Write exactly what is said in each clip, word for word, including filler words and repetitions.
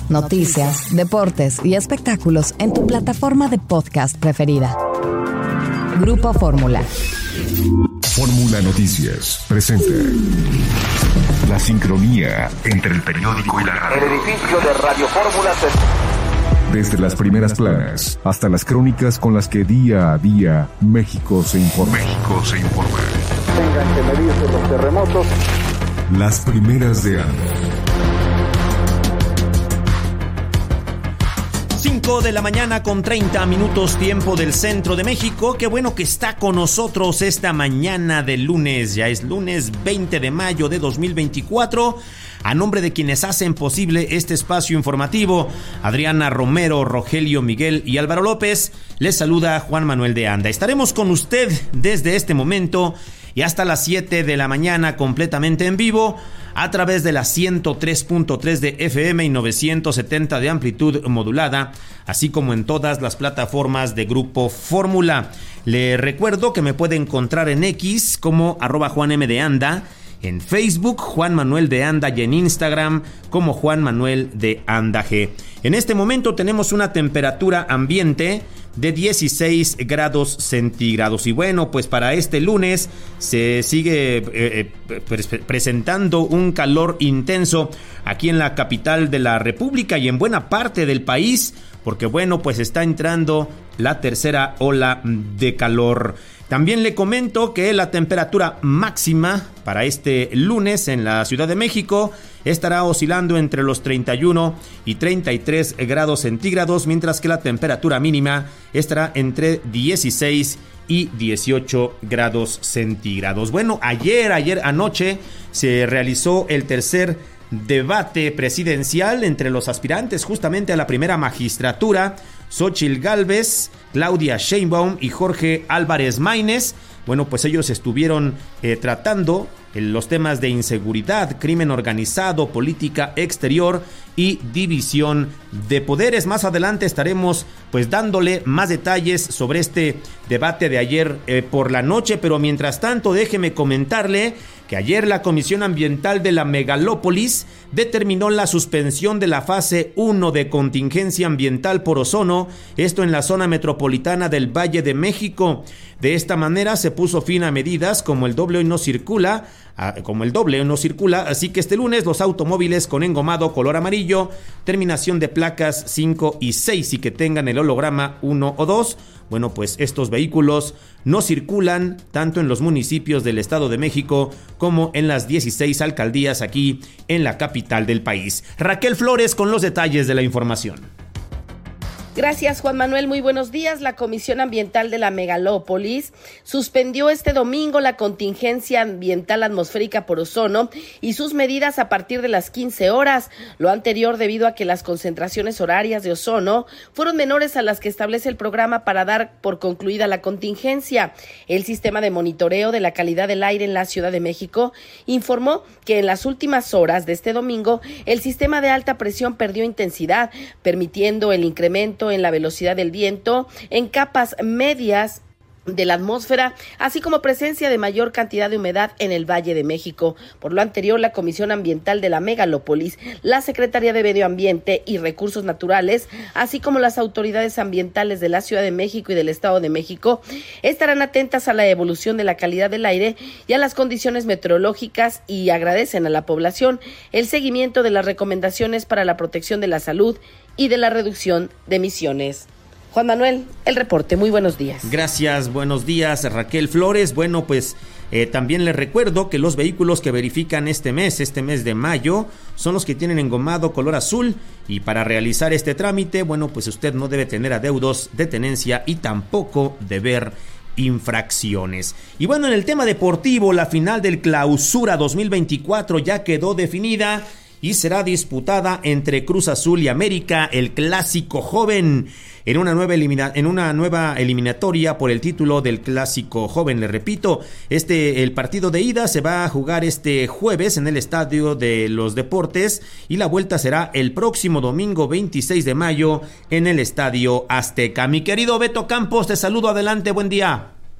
noticias, deportes y espectáculos en tu plataforma de podcast preferida. Grupo Fórmula. Fórmula Noticias presenta la sincronía entre el periódico y la radio. El edificio de Radio Fórmula se... Desde las primeras planas hasta las crónicas con las que día a día México se informa. México se informa. Tengan que medirse los terremotos. Las primeras de Anda. cinco de la mañana con treinta minutos, tiempo del centro de México. Qué bueno que está con nosotros esta mañana de lunes. Ya es lunes veinte de mayo de dos mil veinticuatro. A nombre de quienes hacen posible este espacio informativo, Adriana Romero, Rogelio Miguel y Álvaro López, les saluda Juan Manuel de Anda. Estaremos con usted desde este momento y hasta las siete de la mañana completamente en vivo a través de la ciento tres punto tres de F M y novecientos setenta de amplitud modulada, así como en todas las plataformas de Grupo Fórmula. Le recuerdo que me puede encontrar en X como arroba Juan M de Anda, en Facebook Juan Manuel de Anda y en Instagram como Juan Manuel de Anda G. En este momento tenemos una temperatura ambiente de dieciséis grados centígrados. Y bueno, pues para este lunes se sigue eh, pre- presentando un calor intenso aquí en la capital de la República y en buena parte del país, porque bueno, pues está entrando la tercera ola de calor. También le comento que la temperatura máxima para este lunes en la Ciudad de México estará oscilando entre los treinta y uno y treinta y tres grados centígrados, mientras que la temperatura mínima estará entre dieciséis y dieciocho grados centígrados. Bueno, ayer, ayer anoche se realizó el tercer debate presidencial entre los aspirantes justamente a la primera magistratura, Xóchitl Gálvez, Claudia Sheinbaum y Jorge Álvarez Maínez. Bueno, pues ellos estuvieron eh, tratando eh, los temas de inseguridad, crimen organizado, política exterior y división de poderes. Más adelante estaremos pues dándole más detalles sobre este debate de ayer eh, por la noche, pero mientras tanto déjeme comentarle que ayer la Comisión Ambiental de la Megalópolis determinó la suspensión de la fase uno de contingencia ambiental por ozono, esto en la zona metropolitana del Valle de México. De esta manera se puso fin a medidas como el doble hoy no circula, como el doble no circula, así que este lunes los automóviles con engomado color amarillo, terminación de placas cinco y seis y que tengan el holograma uno o dos, bueno, pues estos vehículos no circulan tanto en los municipios del Estado de México como en las dieciséis alcaldías aquí en la capital del país. Raquel Flores con los detalles de la información. Gracias, Juan Manuel. Muy buenos días. La Comisión Ambiental de la Megalópolis suspendió este domingo la contingencia ambiental atmosférica por ozono y sus medidas a partir de las quince horas. Lo anterior debido a que las concentraciones horarias de ozono fueron menores a las que establece el programa para dar por concluida la contingencia. El sistema de monitoreo de la calidad del aire en la Ciudad de México informó que en las últimas horas de este domingo el sistema de alta presión perdió intensidad, permitiendo el incremento en la velocidad del viento en capas medias de la atmósfera, así como presencia de mayor cantidad de humedad en el Valle de México. Por lo anterior, la Comisión Ambiental de la Megalópolis, la Secretaría de Medio Ambiente y Recursos Naturales, así como las autoridades ambientales de la Ciudad de México y del Estado de México, estarán atentas a la evolución de la calidad del aire y a las condiciones meteorológicas y agradecen a la población el seguimiento de las recomendaciones para la protección de la salud y de la reducción de emisiones. Juan Manuel, el reporte. Muy buenos días. Gracias, buenos días, Raquel Flores. Bueno, pues eh, también les recuerdo que los vehículos que verifican este mes, este mes de mayo, son los que tienen engomado color azul. Y para realizar este trámite, bueno, pues usted no debe tener adeudos de tenencia y tampoco deber infracciones. Y bueno, en el tema deportivo, la final del Clausura dos mil veinticuatro ya quedó definida y será disputada entre Cruz Azul y América, el clásico joven, en una nueva elimina- en una nueva eliminatoria por el título del clásico joven. Le repito, este el partido de ida se va a jugar este jueves en el Estadio de los Deportes y la vuelta será el próximo domingo veintiséis de mayo en el Estadio Azteca. Mi querido Beto Campos, te saludo, adelante, buen día.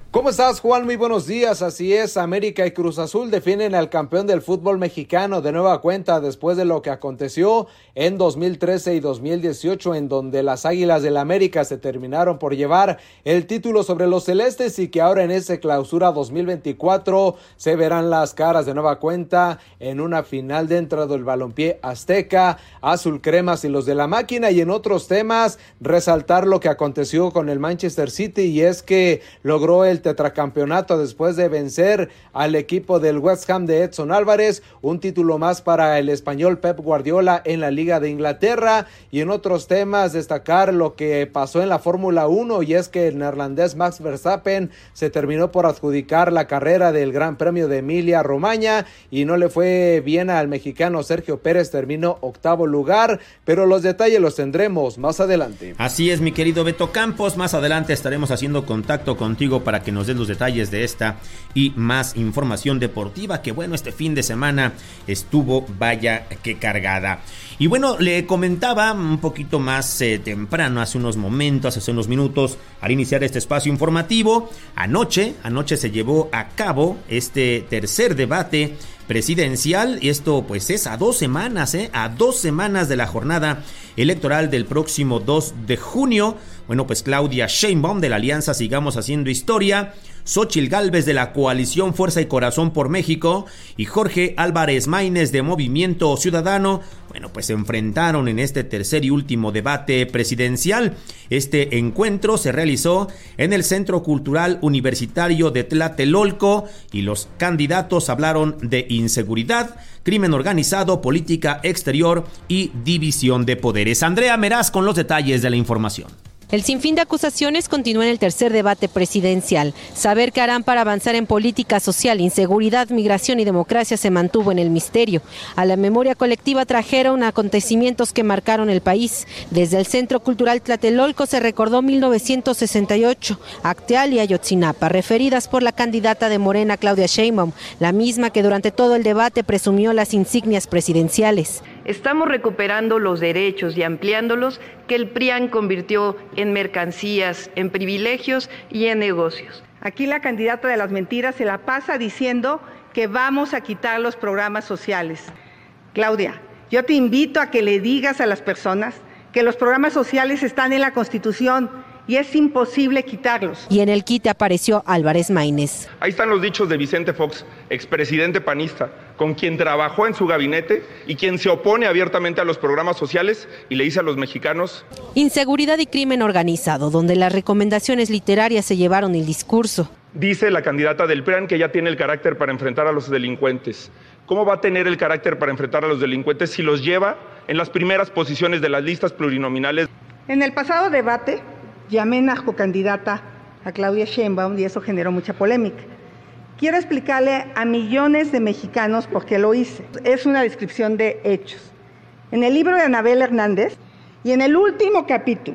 ¿Cómo estás, Juan? Muy buenos días. Así es, América y Cruz Azul definen al campeón del fútbol mexicano de nueva cuenta después de lo que aconteció en dos mil trece y dos mil dieciocho, en donde las Águilas del América se terminaron por llevar el título sobre los celestes y que ahora en ese clausura dos mil veinticuatro se verán las caras de nueva cuenta en una final dentro del balompié azteca, azul cremas y los de la máquina. Y en otros temas, resaltar lo que aconteció con el Manchester City, y es que logró el tetracampeonato después de vencer al equipo del West Ham de Edson Álvarez, un título más para el español Pep Guardiola en la Liga de Inglaterra. Y en otros temas, destacar lo que pasó en la Fórmula uno, y es que el neerlandés Max Verstappen se terminó por adjudicar la carrera del Gran Premio de Emilia Romagna y no le fue bien al mexicano Sergio Pérez, terminó octavo lugar, pero los detalles los tendremos más adelante. Así es, mi querido Beto Campos, más adelante estaremos haciendo contacto contigo para que nos des los detalles de esta y más información deportiva, que bueno, este fin de semana estuvo vaya que cargada. Y bueno, le comentaba un poquito más eh, temprano, hace unos momentos, hace unos minutos, al iniciar este espacio informativo, anoche, anoche se llevó a cabo este tercer debate presidencial, y esto pues es a dos semanas, ¿eh? a dos semanas de la jornada electoral del próximo dos de junio. Bueno, pues Claudia Sheinbaum de la Alianza Sigamos Haciendo Historia, Xóchitl Gálvez de la Coalición Fuerza y Corazón por México y Jorge Álvarez Maínez de Movimiento Ciudadano, bueno, pues se enfrentaron en este tercer y último debate presidencial. Este encuentro se realizó en el Centro Cultural Universitario de Tlatelolco y los candidatos hablaron de inseguridad, crimen organizado, política exterior y división de poderes. Andrea Meraz con los detalles de la información. El sinfín de acusaciones continúa en el tercer debate presidencial. Saber qué harán para avanzar en política social, inseguridad, migración y democracia se mantuvo en el misterio. A la memoria colectiva trajeron acontecimientos que marcaron el país. Desde el Centro Cultural Tlatelolco se recordó mil novecientos sesenta y ocho, Acteal y Ayotzinapa, referidas por la candidata de Morena, Claudia Sheinbaum, la misma que durante todo el debate presumió las insignias presidenciales. Estamos recuperando los derechos y ampliándolos que el P R I A N convirtió en mercancías, en privilegios y en negocios. Aquí la candidata de las mentiras se la pasa diciendo que vamos a quitar los programas sociales. Claudia, yo te invito a que le digas a las personas que los programas sociales están en la Constitución y es imposible quitarlos. Y en el quite apareció Álvarez Maínez. Ahí están los dichos de Vicente Fox, expresidente panista, con quien trabajó en su gabinete y quien se opone abiertamente a los programas sociales y le dice a los mexicanos: inseguridad y crimen organizado, donde las recomendaciones literarias se llevaron el discurso. Dice la candidata del P R I A N que ya tiene el carácter para enfrentar a los delincuentes. ¿Cómo va a tener el carácter para enfrentar a los delincuentes si los lleva en las primeras posiciones de las listas plurinominales? En el pasado debate llamé narcocandidata a Claudia Sheinbaum y eso generó mucha polémica. Quiero explicarle a millones de mexicanos por qué lo hice. Es una descripción de hechos. En el libro de Anabel Hernández y en el último capítulo,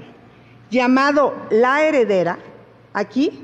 llamado La Heredera, aquí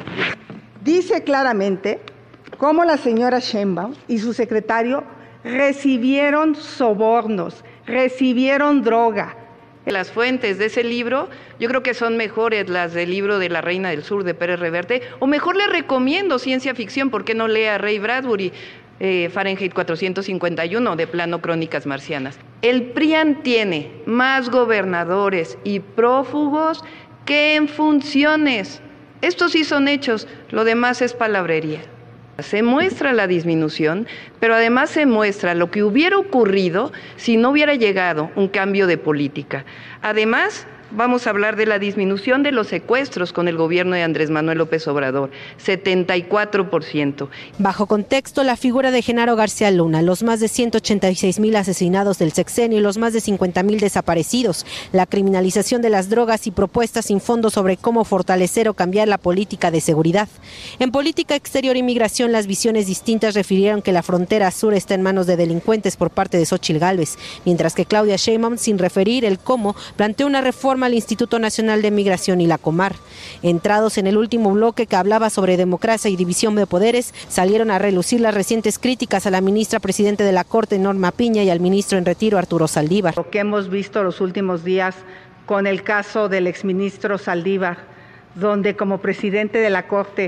dice claramente cómo la señora Sheinbaum y su secretario recibieron sobornos, recibieron droga. Las fuentes de ese libro yo creo que son mejores las del libro de La Reina del Sur de Pérez Reverte, o mejor le recomiendo ciencia ficción, ¿por qué no lea Ray Bradbury, eh, Fahrenheit cuatrocientos cincuenta y uno, de plano Crónicas Marcianas? El P R I A N tiene más gobernadores y prófugos que en funciones. Estos sí son hechos, lo demás es palabrería. Se muestra la disminución, pero además se muestra lo que hubiera ocurrido si no hubiera llegado un cambio de política. Además, vamos a hablar de la disminución de los secuestros con el gobierno de Andrés Manuel López Obrador, setenta y cuatro por ciento. Bajo contexto, la figura de Genaro García Luna, los más de ciento ochenta y seis mil asesinados del sexenio y los más de cincuenta mil desaparecidos, la criminalización de las drogas y propuestas sin fondo sobre cómo fortalecer o cambiar la política de seguridad. En política exterior y migración, las visiones distintas refirieron que la frontera sur está en manos de delincuentes por parte de Xóchitl Gálvez, mientras que Claudia Sheinbaum, sin referir el cómo, planteó una reforma al Instituto Nacional de Migración y la Comar. Entrados en el último bloque que hablaba sobre democracia y división de poderes, salieron a relucir las recientes críticas a la ministra presidente de la Corte, Norma Piña, y al ministro en retiro, Arturo Saldívar. Lo que hemos visto los últimos días con el caso del exministro Saldívar, donde como presidente de la Corte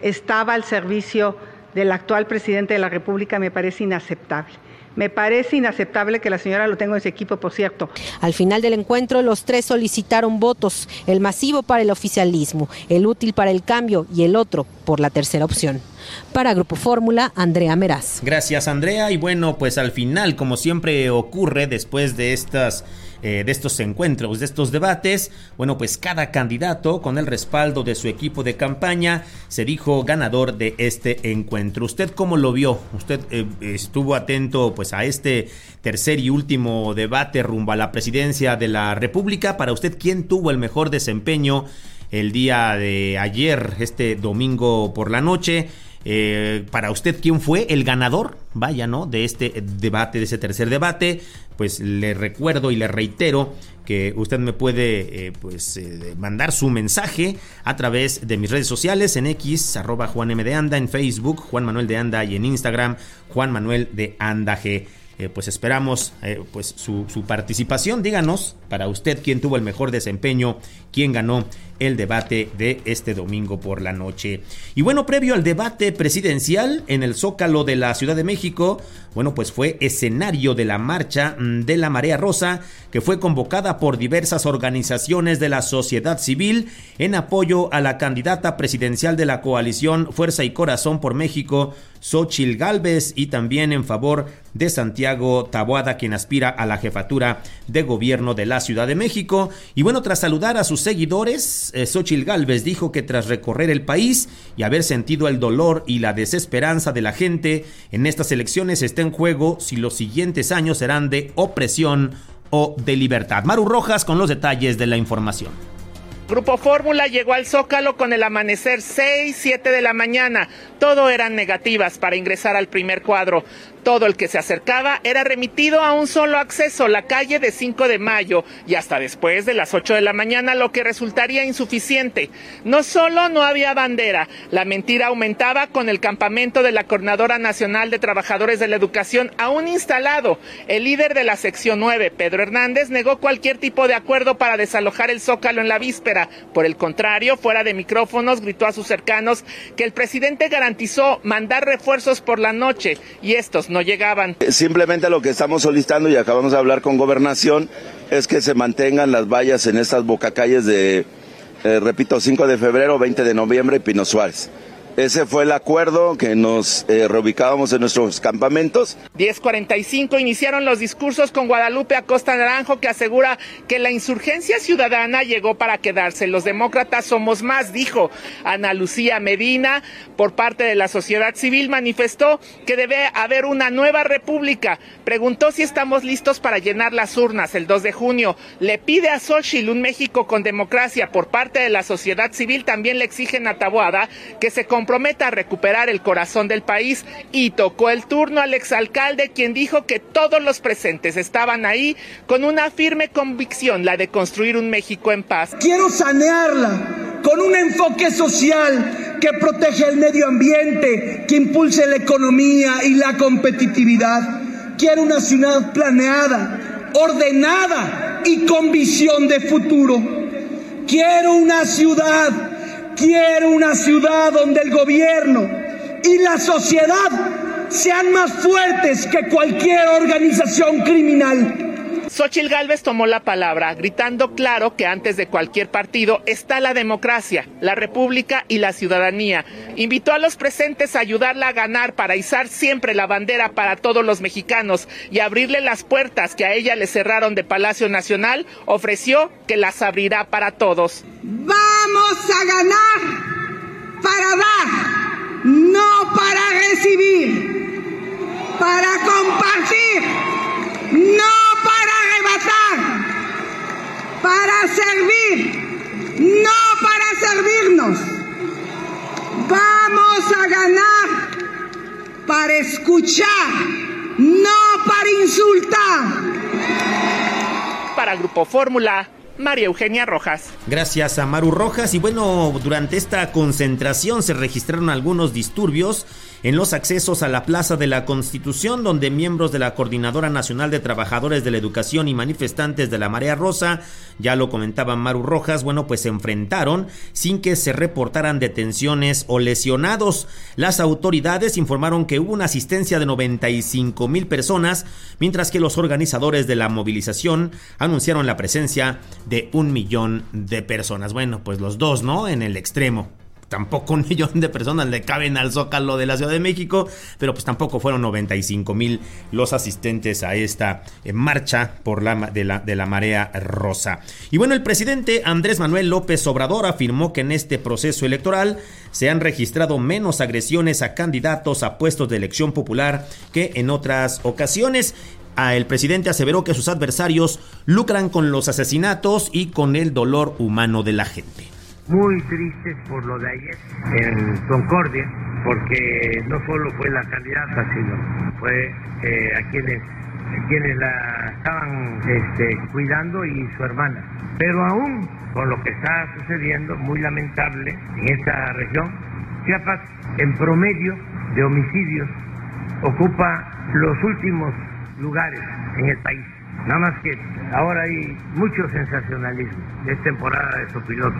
estaba al servicio del actual presidente de la República me parece inaceptable. Me parece inaceptable que la señora lo tenga en su equipo, por cierto. Al final del encuentro, los tres solicitaron votos, el masivo para el oficialismo, el útil para el cambio y el otro por la tercera opción. Para Grupo Fórmula, Andrea Meraz. Gracias, Andrea. Y bueno, pues al final, como siempre ocurre después de estas eh, de estos encuentros, de estos debates, bueno, pues cada candidato con el respaldo de su equipo de campaña se dijo ganador de este encuentro. ¿Usted cómo lo vio? ¿Usted eh, estuvo atento pues a este tercer y último debate rumbo a la presidencia de la República? Para usted, ¿quién tuvo el mejor desempeño el día de ayer, este domingo por la noche? Eh, para usted, ¿quién fue el ganador? Vaya, ¿no? De este debate, de ese tercer debate. Pues le recuerdo y le reitero que usted me puede eh, pues eh, mandar su mensaje a través de mis redes sociales, en X, arroba Juan M. de Anda, en Facebook, Juan Manuel de Anda, y en Instagram, Juan Manuel de Anda G. Eh, pues esperamos eh, pues su, su participación. Díganos, para usted, quién tuvo el mejor desempeño, quién ganó el debate de este domingo por la noche. Y bueno, previo al debate presidencial en el Zócalo de la Ciudad de México, bueno, pues fue escenario de la marcha de la Marea Rosa, que fue convocada por diversas organizaciones de la sociedad civil en apoyo a la candidata presidencial de la coalición Fuerza y Corazón por México, Xóchitl Gálvez, y también en favor de Santiago Taboada, quien aspira a la jefatura de gobierno de la Ciudad de México. Y bueno, tras saludar a sus seguidores, eh, Xóchitl Gálvez dijo que tras recorrer el país y haber sentido el dolor y la desesperanza de la gente, en estas elecciones está en juego si los siguientes años serán de opresión o de libertad. Maru Rojas con los detalles de la información. Grupo Fórmula llegó al Zócalo con el amanecer seis, siete de la mañana. Todo eran negativas para ingresar al primer cuadro. Todo el que se acercaba era remitido a un solo acceso, la calle de cinco de mayo, y hasta después de las ocho de la mañana, lo que resultaría insuficiente. No solo no había bandera, la mentira aumentaba con el campamento de la Coordinadora Nacional de Trabajadores de la Educación aún instalado. El líder de la sección nueve, Pedro Hernández, negó cualquier tipo de acuerdo para desalojar el Zócalo en la víspera. Por el contrario, fuera de micrófonos, gritó a sus cercanos que el presidente garantizó mandar refuerzos por la noche, y estos no llegaban. Simplemente lo que estamos solicitando, y acabamos de hablar con Gobernación, es que se mantengan las vallas en estas bocacalles de, eh, repito, cinco de febrero, veinte de noviembre y Pino Suárez. Ese fue el acuerdo, que nos eh, reubicábamos en nuestros campamentos. diez cuarenta y cinco iniciaron los discursos con Guadalupe Acosta Naranjo, que asegura que la insurgencia ciudadana llegó para quedarse. Los demócratas somos más, dijo. Ana Lucía Medina, por parte de la sociedad civil, manifestó que debe haber una nueva república. Preguntó si estamos listos para llenar las urnas el dos de junio. Le pide a Xóchitl un México con democracia. Por parte de la sociedad civil también le exigen a Taboada que se comprometa a recuperar el corazón del país, y tocó el turno al exalcalde, quien dijo que todos los presentes estaban ahí con una firme convicción, la de construir un México en paz. Quiero sanearla con un enfoque social que protege el medio ambiente, que impulse la economía y la competitividad. Quiero una ciudad planeada, ordenada y con visión de futuro. Quiero una ciudad Quiero una ciudad donde el gobierno y la sociedad sean más fuertes que cualquier organización criminal. Xóchitl Gálvez tomó la palabra, gritando claro que antes de cualquier partido está la democracia, la república y la ciudadanía. Invitó a los presentes a ayudarla a ganar para izar siempre la bandera para todos los mexicanos y abrirle las puertas que a ella le cerraron de Palacio Nacional. Ofreció que las abrirá para todos. Vamos a ganar para dar, no para recibir, para compartir, no para arrebatar, para servir, no para servirnos. Vamos a ganar para escuchar, no para insultar. Para Grupo Fórmula, María Eugenia Rojas. Gracias a Maru Rojas. Y bueno, durante esta concentración se registraron algunos disturbios en los accesos a la Plaza de la Constitución, donde miembros de la Coordinadora Nacional de Trabajadores de la Educación y manifestantes de la Marea Rosa, ya lo comentaba Maru Rojas, bueno, pues se enfrentaron sin que se reportaran detenciones o lesionados. Las autoridades informaron que hubo una asistencia de noventa y cinco mil personas, mientras que los organizadores de la movilización anunciaron la presencia de un millón de personas. Bueno, pues los dos, ¿no? En el extremo. Tampoco un millón de personas le caben al Zócalo de la Ciudad de México, pero pues tampoco fueron noventa y cinco mil los asistentes a esta eh, marcha por la de, la de la Marea Rosa. Y bueno, el presidente Andrés Manuel López Obrador afirmó que en este proceso electoral se han registrado menos agresiones a candidatos a puestos de elección popular que en otras ocasiones. El presidente aseveró que sus adversarios lucran con los asesinatos y con el dolor humano de la gente. Muy tristes por lo de ayer en Concordia, porque no solo fue la candidata, sino fue eh, a quienes, quienes la estaban este, cuidando y su hermana. Pero aún con lo que está sucediendo, muy lamentable en esta región, Chiapas en promedio de homicidios ocupa los últimos lugares en el país. Nada más que ahora hay mucho sensacionalismo, es temporada de sopilotes.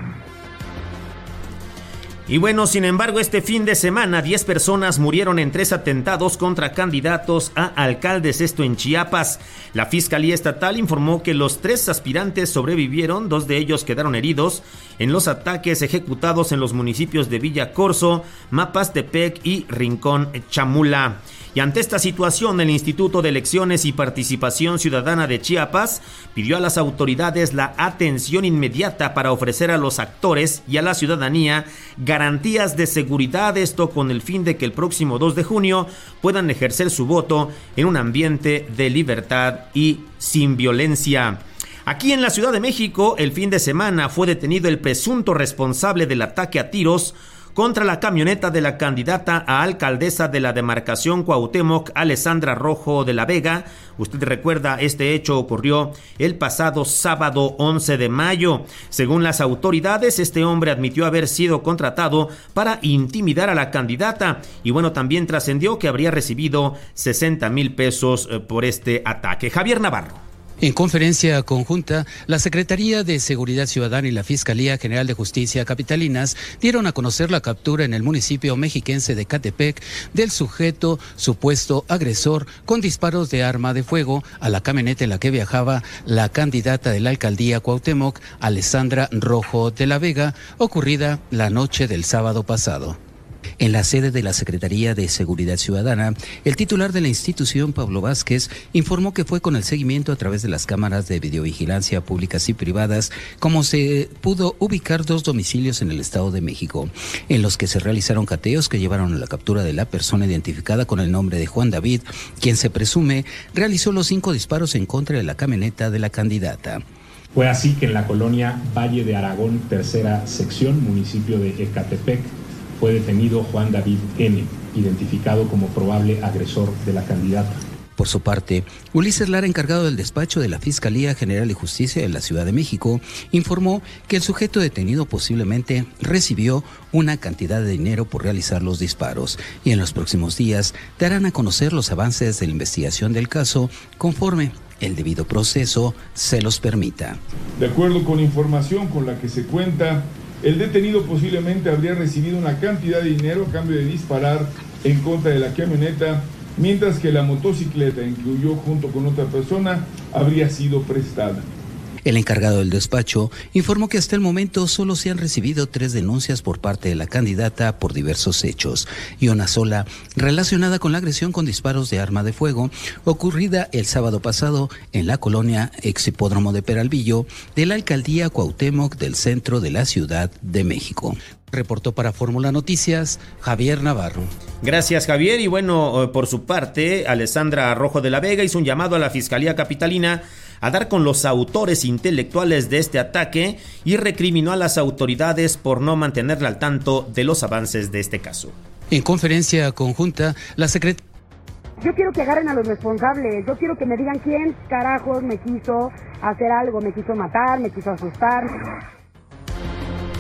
Y bueno, sin embargo, este fin de semana diez personas murieron en tres atentados contra candidatos a alcaldes, esto en Chiapas. La Fiscalía Estatal informó que los tres aspirantes sobrevivieron, dos de ellos quedaron heridos en los ataques ejecutados en los municipios de Villa Corzo, Mapastepec y Rincón Chamula. Y ante esta situación, el Instituto de Elecciones y Participación Ciudadana de Chiapas pidió a las autoridades la atención inmediata para ofrecer a los actores y a la ciudadanía garantías de seguridad, esto con el fin de que el próximo dos de junio puedan ejercer su voto en un ambiente de libertad y sin violencia. Aquí en la Ciudad de México, el fin de semana fue detenido el presunto responsable del ataque a tiros contra la camioneta de la candidata a alcaldesa de la demarcación Cuauhtémoc, Alessandra Rojo de la Vega. Usted recuerda, este hecho ocurrió el pasado sábado once de mayo. Según las autoridades, este hombre admitió haber sido contratado para intimidar a la candidata. Y bueno, también trascendió que habría recibido sesenta mil pesos por este ataque. Javier Navarro. En conferencia conjunta, la Secretaría de Seguridad Ciudadana y la Fiscalía General de Justicia capitalinas dieron a conocer la captura en el municipio mexiquense de Ecatepec del sujeto supuesto agresor con disparos de arma de fuego a la camioneta en la que viajaba la candidata de la alcaldía Cuauhtémoc, Alessandra Rojo de la Vega, ocurrida la noche del sábado pasado. En la sede de la Secretaría de Seguridad Ciudadana, el titular de la institución, Pablo Vázquez, informó que fue con el seguimiento a través de las cámaras de videovigilancia públicas y privadas como se pudo ubicar dos domicilios en el Estado de México, en los que se realizaron cateos que llevaron a la captura de la persona identificada con el nombre de Juan David, quien se presume realizó los cinco disparos en contra de la camioneta de la candidata. Fue así que en la colonia Valle de Aragón, tercera sección, municipio de Ecatepec, fue detenido Juan David N., identificado como probable agresor de la candidata. Por su parte, Ulises Lara, encargado del despacho de la Fiscalía General de Justicia de la Ciudad de México, informó que el sujeto detenido posiblemente recibió una cantidad de dinero por realizar los disparos y en los próximos días darán a conocer los avances de la investigación del caso conforme el debido proceso se los permita. De acuerdo con información con la que se cuenta, el detenido posiblemente habría recibido una cantidad de dinero a cambio de disparar en contra de la camioneta, mientras que la motocicleta en que huyó junto con otra persona habría sido prestada. El encargado del despacho informó que hasta el momento solo se han recibido tres denuncias por parte de la candidata por diversos hechos y una sola relacionada con la agresión con disparos de arma de fuego ocurrida el sábado pasado en la colonia ex hipódromo de Peralvillo de la alcaldía Cuauhtémoc del centro de la Ciudad de México. Reportó para Fórmula Noticias, Javier Navarro. Gracias, Javier. Y bueno, por su parte, Alessandra Rojo de la Vega hizo un llamado a la Fiscalía Capitalina a dar con los autores intelectuales de este ataque y recriminó a las autoridades por no mantenerla al tanto de los avances de este caso. En conferencia conjunta, la secretaria... Yo quiero que agarren a los responsables, yo quiero que me digan quién carajos me quiso hacer algo, me quiso matar, me quiso asustar.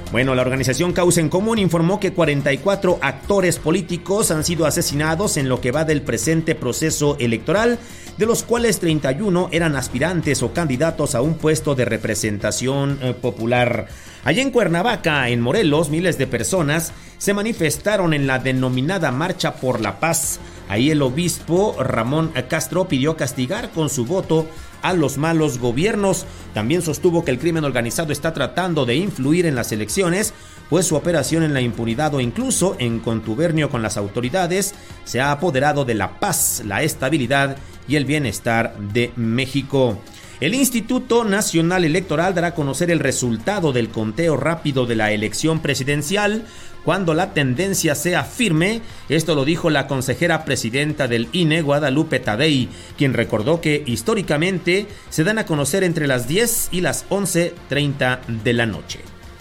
Bueno, la organización Causa en Común informó que cuarenta y cuatro actores políticos han sido asesinados en lo que va del presente proceso electoral, de los cuales treinta y uno eran aspirantes o candidatos a un puesto de representación eh, popular. Allá en Cuernavaca, en Morelos, miles de personas se manifestaron en la denominada Marcha por la Paz. Ahí el obispo Ramón Castro pidió castigar con su voto a los malos gobiernos. También sostuvo que el crimen organizado está tratando de influir en las elecciones, pues su operación en la impunidad o incluso en contubernio con las autoridades se ha apoderado de la paz, la estabilidad y el bienestar de México. El Instituto Nacional Electoral dará a conocer el resultado del conteo rápido de la elección presidencial cuando la tendencia sea firme. Esto lo dijo la consejera presidenta del I N E, Guadalupe Tadei, quien recordó que históricamente se dan a conocer entre las diez y las once treinta de la noche.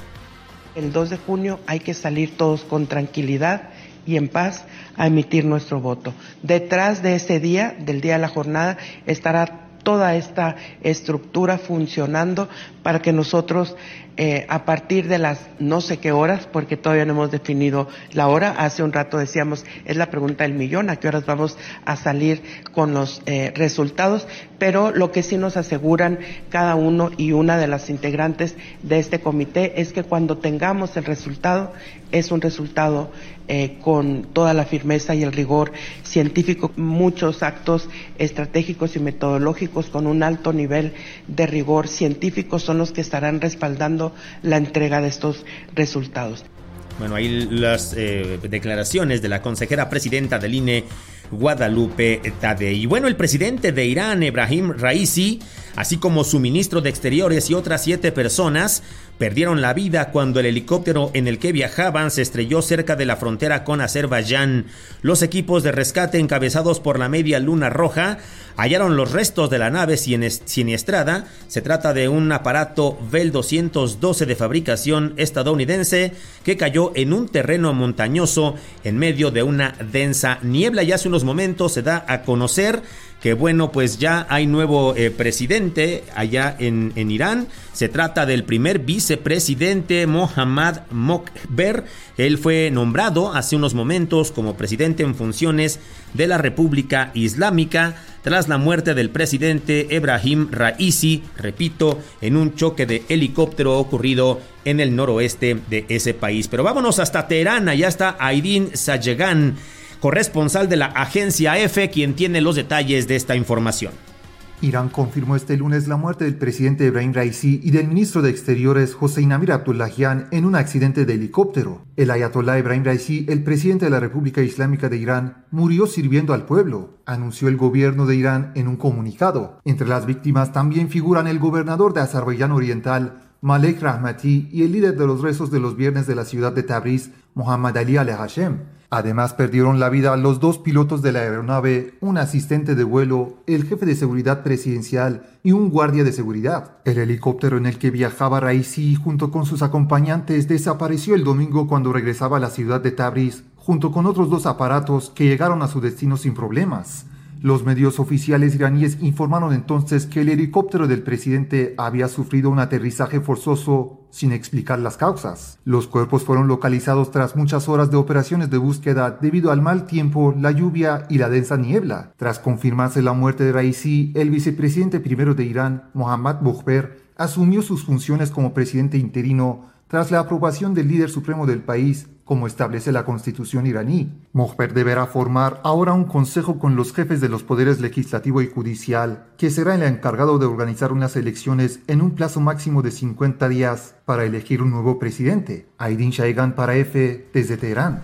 El dos de junio hay que salir todos con tranquilidad y en paz a emitir nuestro voto. Detrás de ese día, del día de la jornada, estará toda esta estructura funcionando para que nosotros eh, a partir de las no sé qué horas, porque todavía no hemos definido la hora, hace un rato decíamos, es la pregunta del millón, a qué horas vamos a salir con los eh, resultados, pero lo que sí nos aseguran cada uno y una de las integrantes de este comité es que cuando tengamos el resultado, es un resultado eh, con toda la firmeza y el rigor científico, muchos actos estratégicos y metodológicos con un alto nivel de rigor científico son los que estarán respaldando la entrega de estos resultados. Bueno, ahí las eh, declaraciones de la consejera presidenta del I N E, Guadalupe Tadei. Y bueno, el presidente de Irán, Ebrahim Raisi, así como su ministro de Exteriores y otras siete personas, perdieron la vida cuando el helicóptero en el que viajaban se estrelló cerca de la frontera con Azerbaiyán. Los equipos de rescate encabezados por la Media Luna Roja hallaron los restos de la nave siniestrada. Se trata de un aparato Bell doscientos doce de fabricación estadounidense que cayó en un terreno montañoso en medio de una densa niebla. Y hace unos momentos se da a conocer que bueno, pues ya hay nuevo eh, presidente allá en, en Irán. Se trata del primer vicepresidente Mohammad Mokhber. Él fue nombrado hace unos momentos como presidente en funciones de la República Islámica tras la muerte del presidente Ebrahim Raisi, repito, en un choque de helicóptero ocurrido en el noroeste de ese país. Pero vámonos hasta Teherán, allá está Aydin Sayegan, corresponsal de la agencia EFE, quien tiene los detalles de esta información. Irán confirmó este lunes la muerte del presidente Ebrahim Raisi y del ministro de Exteriores Hossein Amir Abdullahian en un accidente de helicóptero. El ayatolá Ebrahim Raisi, el presidente de la República Islámica de Irán, murió sirviendo al pueblo, anunció el gobierno de Irán en un comunicado. Entre las víctimas también figuran el gobernador de Azerbaiyán Oriental, Malek Rahmati, y el líder de los rezos de los viernes de la ciudad de Tabriz, Mohammad Ali al-Hashem. Además, perdieron la vida los dos pilotos de la aeronave, un asistente de vuelo, el jefe de seguridad presidencial y un guardia de seguridad. El helicóptero en el que viajaba Raisi junto con sus acompañantes desapareció el domingo cuando regresaba a la ciudad de Tabriz, junto con otros dos aparatos que llegaron a su destino sin problemas. Los medios oficiales iraníes informaron entonces que el helicóptero del presidente había sufrido un aterrizaje forzoso sin explicar las causas. Los cuerpos fueron localizados tras muchas horas de operaciones de búsqueda debido al mal tiempo, la lluvia y la densa niebla. Tras confirmarse la muerte de Raisi, el vicepresidente primero de Irán, Mohammad Mokhber, asumió sus funciones como presidente interino tras la aprobación del líder supremo del país, como establece la constitución iraní. Mokhber deberá formar ahora un consejo con los jefes de los poderes legislativo y judicial, que será el encargado de organizar unas elecciones en un plazo máximo de cincuenta días para elegir un nuevo presidente. Aydin Sayegan para EFE desde Teherán.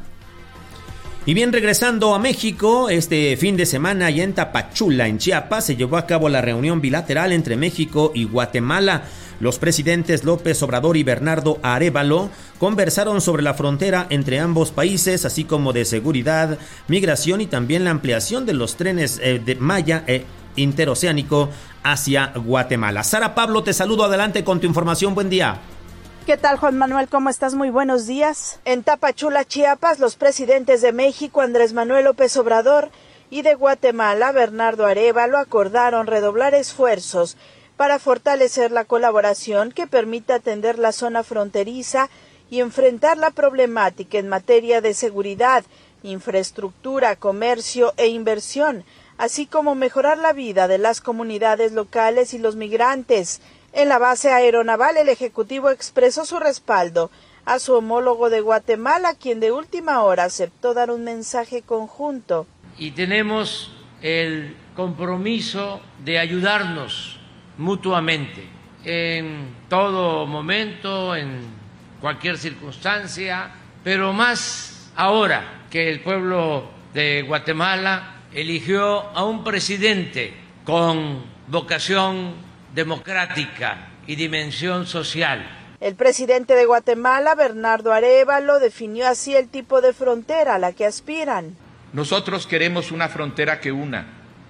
Y bien, regresando a México, este fin de semana allá en Tapachula, en Chiapas, se llevó a cabo la reunión bilateral entre México y Guatemala. Los presidentes López Obrador y Bernardo Arévalo conversaron sobre la frontera entre ambos países, así como de seguridad, migración y también la ampliación de los trenes eh, de Maya e interoceánico hacia Guatemala. Sara Pablo, te saludo, adelante con tu información, buen día. ¿Qué tal, Juan Manuel? ¿Cómo estás? Muy buenos días. En Tapachula, Chiapas, los presidentes de México, Andrés Manuel López Obrador, y de Guatemala, Bernardo Arévalo, acordaron redoblar esfuerzos para fortalecer la colaboración que permita atender la zona fronteriza y enfrentar la problemática en materia de seguridad, infraestructura, comercio e inversión, así como mejorar la vida de las comunidades locales y los migrantes. En la base aeronaval, el Ejecutivo expresó su respaldo a su homólogo de Guatemala, quien de última hora aceptó dar un mensaje conjunto. Y tenemos el compromiso de ayudarnos mutuamente en todo momento, en cualquier circunstancia, pero más ahora que el pueblo de Guatemala eligió a un presidente con vocación democrática y dimensión social. El presidente de Guatemala, Bernardo Arévalo, definió así el tipo de frontera a la que aspiran. Nosotros queremos una frontera que una,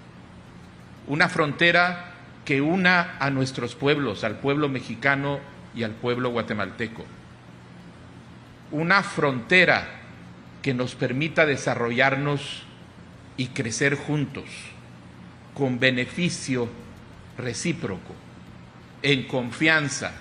una frontera que una a nuestros pueblos, al pueblo mexicano y al pueblo guatemalteco. Una frontera que nos permita desarrollarnos y crecer juntos, con beneficio recíproco, en confianza,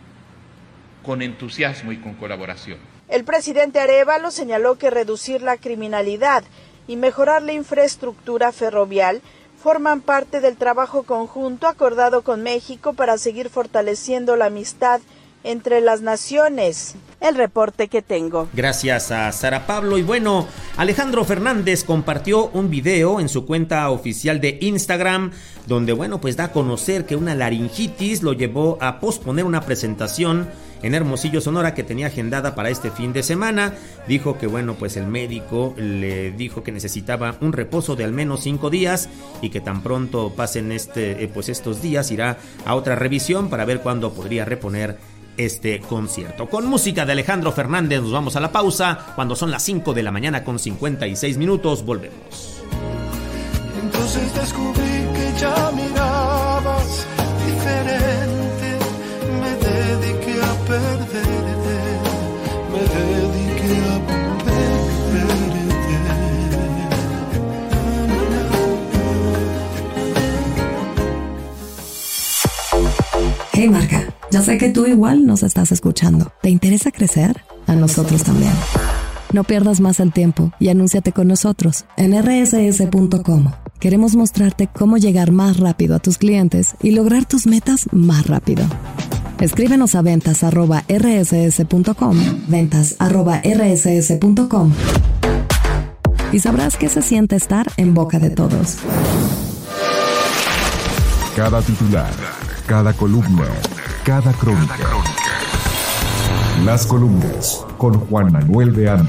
con entusiasmo y con colaboración. El presidente Arévalo señaló que reducir la criminalidad y mejorar la infraestructura ferrovial forman parte del trabajo conjunto acordado con México para seguir fortaleciendo la amistad entre las naciones. El reporte que tengo. Gracias a Sara Pablo. Y bueno, Alejandro Fernández compartió un video en su cuenta oficial de Instagram donde, bueno, pues da a conocer que una laringitis lo llevó a posponer una presentación en Hermosillo, Sonora, que tenía agendada para este fin de semana. Dijo que, bueno, pues el médico le dijo que necesitaba un reposo de al menos cinco días y que tan pronto pasen este, eh, pues estos días irá a otra revisión para ver cuándo podría reponer este concierto. Con música de Alejandro Fernández nos vamos a la pausa. Cuando son las cinco de la mañana con cincuenta y seis minutos, volvemos. Entonces descubrí que ya mirabas diferente. Me dediqué a perderte, me dediqué a perderte. Hey marca, ya sé que tú igual nos estás escuchando. ¿Te interesa crecer? A nosotros también. No pierdas más el tiempo y anúnciate con nosotros en erre ese ese punto com. Queremos mostrarte cómo llegar más rápido a tus clientes y lograr tus metas más rápido. Escríbenos a ventas arroba erre ese ese punto com, ventas arroba erre ese ese punto com, y sabrás qué se siente estar en boca de todos. Cada titular, cada columna, cada crónica. Las columnas con Juan Manuel de Anda.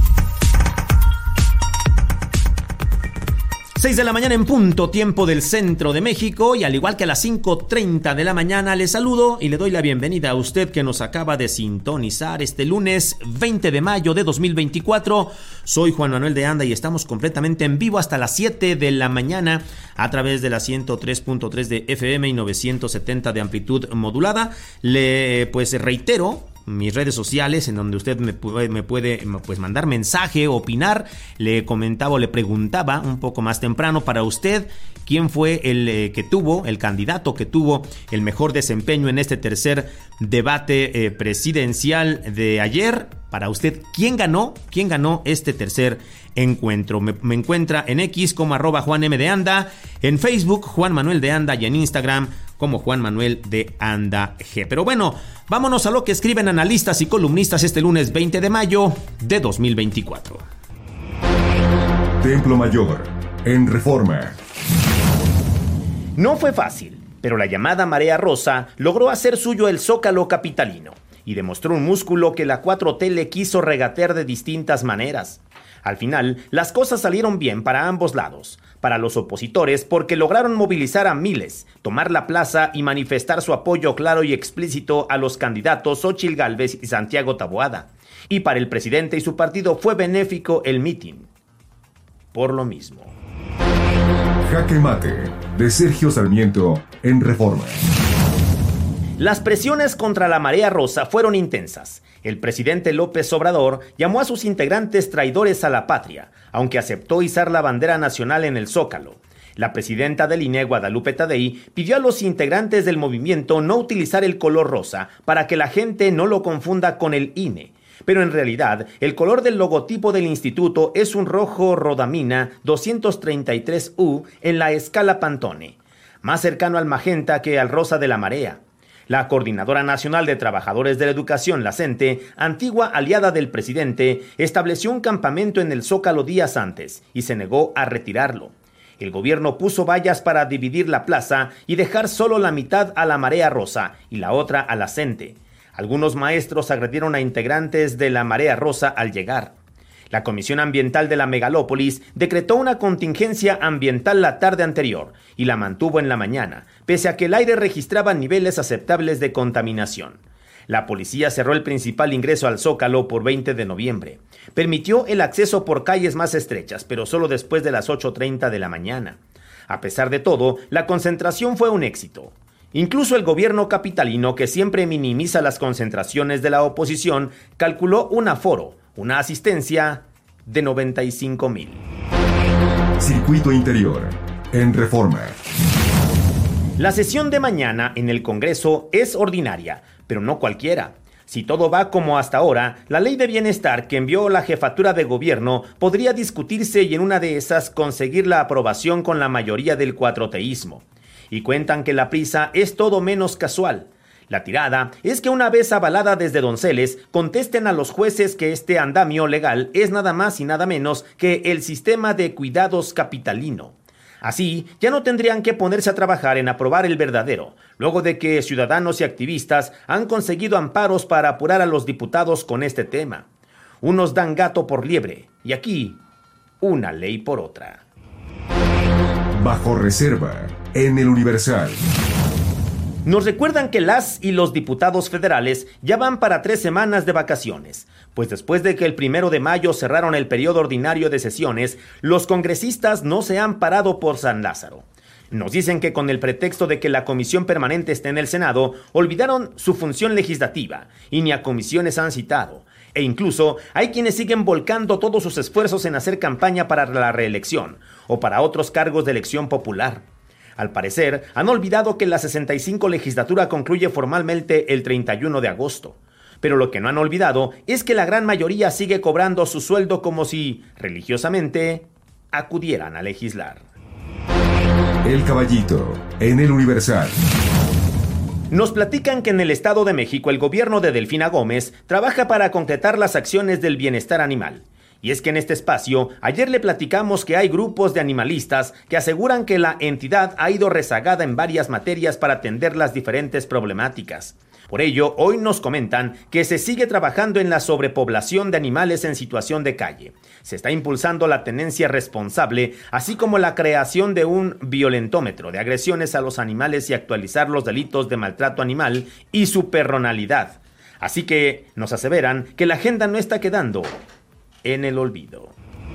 seis de la mañana en punto, tiempo del centro de México, y al igual que a las cinco treinta de la mañana le saludo y le doy la bienvenida a usted que nos acaba de sintonizar este lunes veinte de mayo de dos mil veinticuatro. Soy Juan Manuel de Anda y estamos completamente en vivo hasta las siete de la mañana a través de la ciento tres punto tres de F M y novecientos setenta de amplitud modulada. Le pues reitero mis redes sociales en donde usted me puede, me puede pues mandar mensaje, opinar. Le comentaba o le preguntaba un poco más temprano para usted quién fue el eh, que tuvo, el candidato que tuvo el mejor desempeño en este tercer debate eh, presidencial de ayer. Para usted, ¿quién ganó? ¿Quién ganó este tercer encuentro? Me, me encuentra en X como arroba Juan M de Anda, en Facebook Juan Manuel de Anda y en Instagram como Juan Manuel de Anda G. Pero bueno, vámonos a lo que escriben analistas y columnistas este lunes veinte de mayo de dos mil veinticuatro. Templo Mayor, en Reforma. No fue fácil, pero la llamada Marea Rosa logró hacer suyo el Zócalo capitalino y demostró un músculo que la cuatro T le quiso regatear de distintas maneras. Al final, las cosas salieron bien para ambos lados. Para los opositores, porque lograron movilizar a miles, tomar la plaza y manifestar su apoyo claro y explícito a los candidatos Xóchitl Gálvez y Santiago Taboada. Y para el presidente y su partido fue benéfico el mitin. Por lo mismo. Jaque Mate, de Sergio Sarmiento, en Reforma. Las presiones contra la Marea Rosa fueron intensas. El presidente López Obrador llamó a sus integrantes traidores a la patria, aunque aceptó izar la bandera nacional en el Zócalo. La presidenta del I N E, Guadalupe Tadei, pidió a los integrantes del movimiento no utilizar el color rosa para que la gente no lo confunda con el I N E. pero en realidad el color del logotipo del instituto es un rojo rodamina doscientos treinta y tres U en la escala Pantone, más cercano al magenta que al rosa de la marea. La Coordinadora Nacional de Trabajadores de la Educación, la CENTE, antigua aliada del presidente, estableció un campamento en el Zócalo días antes y se negó a retirarlo. El gobierno puso vallas para dividir la plaza y dejar solo la mitad a la Marea Rosa y la otra a la CENTE. Algunos maestros agredieron a integrantes de la Marea Rosa al llegar. La Comisión Ambiental de la Megalópolis decretó una contingencia ambiental la tarde anterior y la mantuvo en la mañana, pese a que el aire registraba niveles aceptables de contaminación. La policía cerró el principal ingreso al Zócalo por veinte de noviembre. Permitió el acceso por calles más estrechas, pero solo después de las ocho treinta de la mañana. A pesar de todo, la concentración fue un éxito. Incluso el gobierno capitalino, que siempre minimiza las concentraciones de la oposición, calculó un aforo, una asistencia de noventa y cinco mil. Circuito Interior, en Reforma. La sesión de mañana en el Congreso es ordinaria, pero no cualquiera. Si todo va como hasta ahora, la ley de bienestar que envió la jefatura de gobierno podría discutirse y en una de esas conseguir la aprobación con la mayoría del cuatroteísmo. Y cuentan que la prisa es todo menos casual. La tirada es que una vez avalada desde Donceles, contesten a los jueces que este andamio legal es nada más y nada menos que el sistema de cuidados capitalino. Así, ya no tendrían que ponerse a trabajar en aprobar el verdadero, luego de que ciudadanos y activistas han conseguido amparos para apurar a los diputados con este tema. Unos dan gato por liebre, y aquí, una ley por otra. Bajo reserva, en el Universal. Nos recuerdan que las y los diputados federales ya van para tres semanas de vacaciones, pues después de que el primero de mayo cerraron el periodo ordinario de sesiones, los congresistas no se han parado por San Lázaro. Nos dicen que con el pretexto de que la comisión permanente está en el Senado, olvidaron su función legislativa y ni a comisiones han citado. E incluso hay quienes siguen volcando todos sus esfuerzos en hacer campaña para la reelección o para otros cargos de elección popular. Al parecer, han olvidado que la sesenta y cinco legislatura concluye formalmente el treinta y uno de agosto. Pero lo que no han olvidado es que la gran mayoría sigue cobrando su sueldo como si, religiosamente, acudieran a legislar. El Caballito, en el Universal. Nos platican que en el Estado de México el gobierno de Delfina Gómez trabaja para concretar las acciones del bienestar animal. Y es que en este espacio, ayer le platicamos que hay grupos de animalistas que aseguran que la entidad ha ido rezagada en varias materias para atender las diferentes problemáticas. Por ello, hoy nos comentan que se sigue trabajando en la sobrepoblación de animales en situación de calle. Se está impulsando la tenencia responsable, así como la creación de un violentómetro de agresiones a los animales y actualizar los delitos de maltrato animal y su perronalidad. Así que nos aseveran que la agenda no está quedando en el olvido.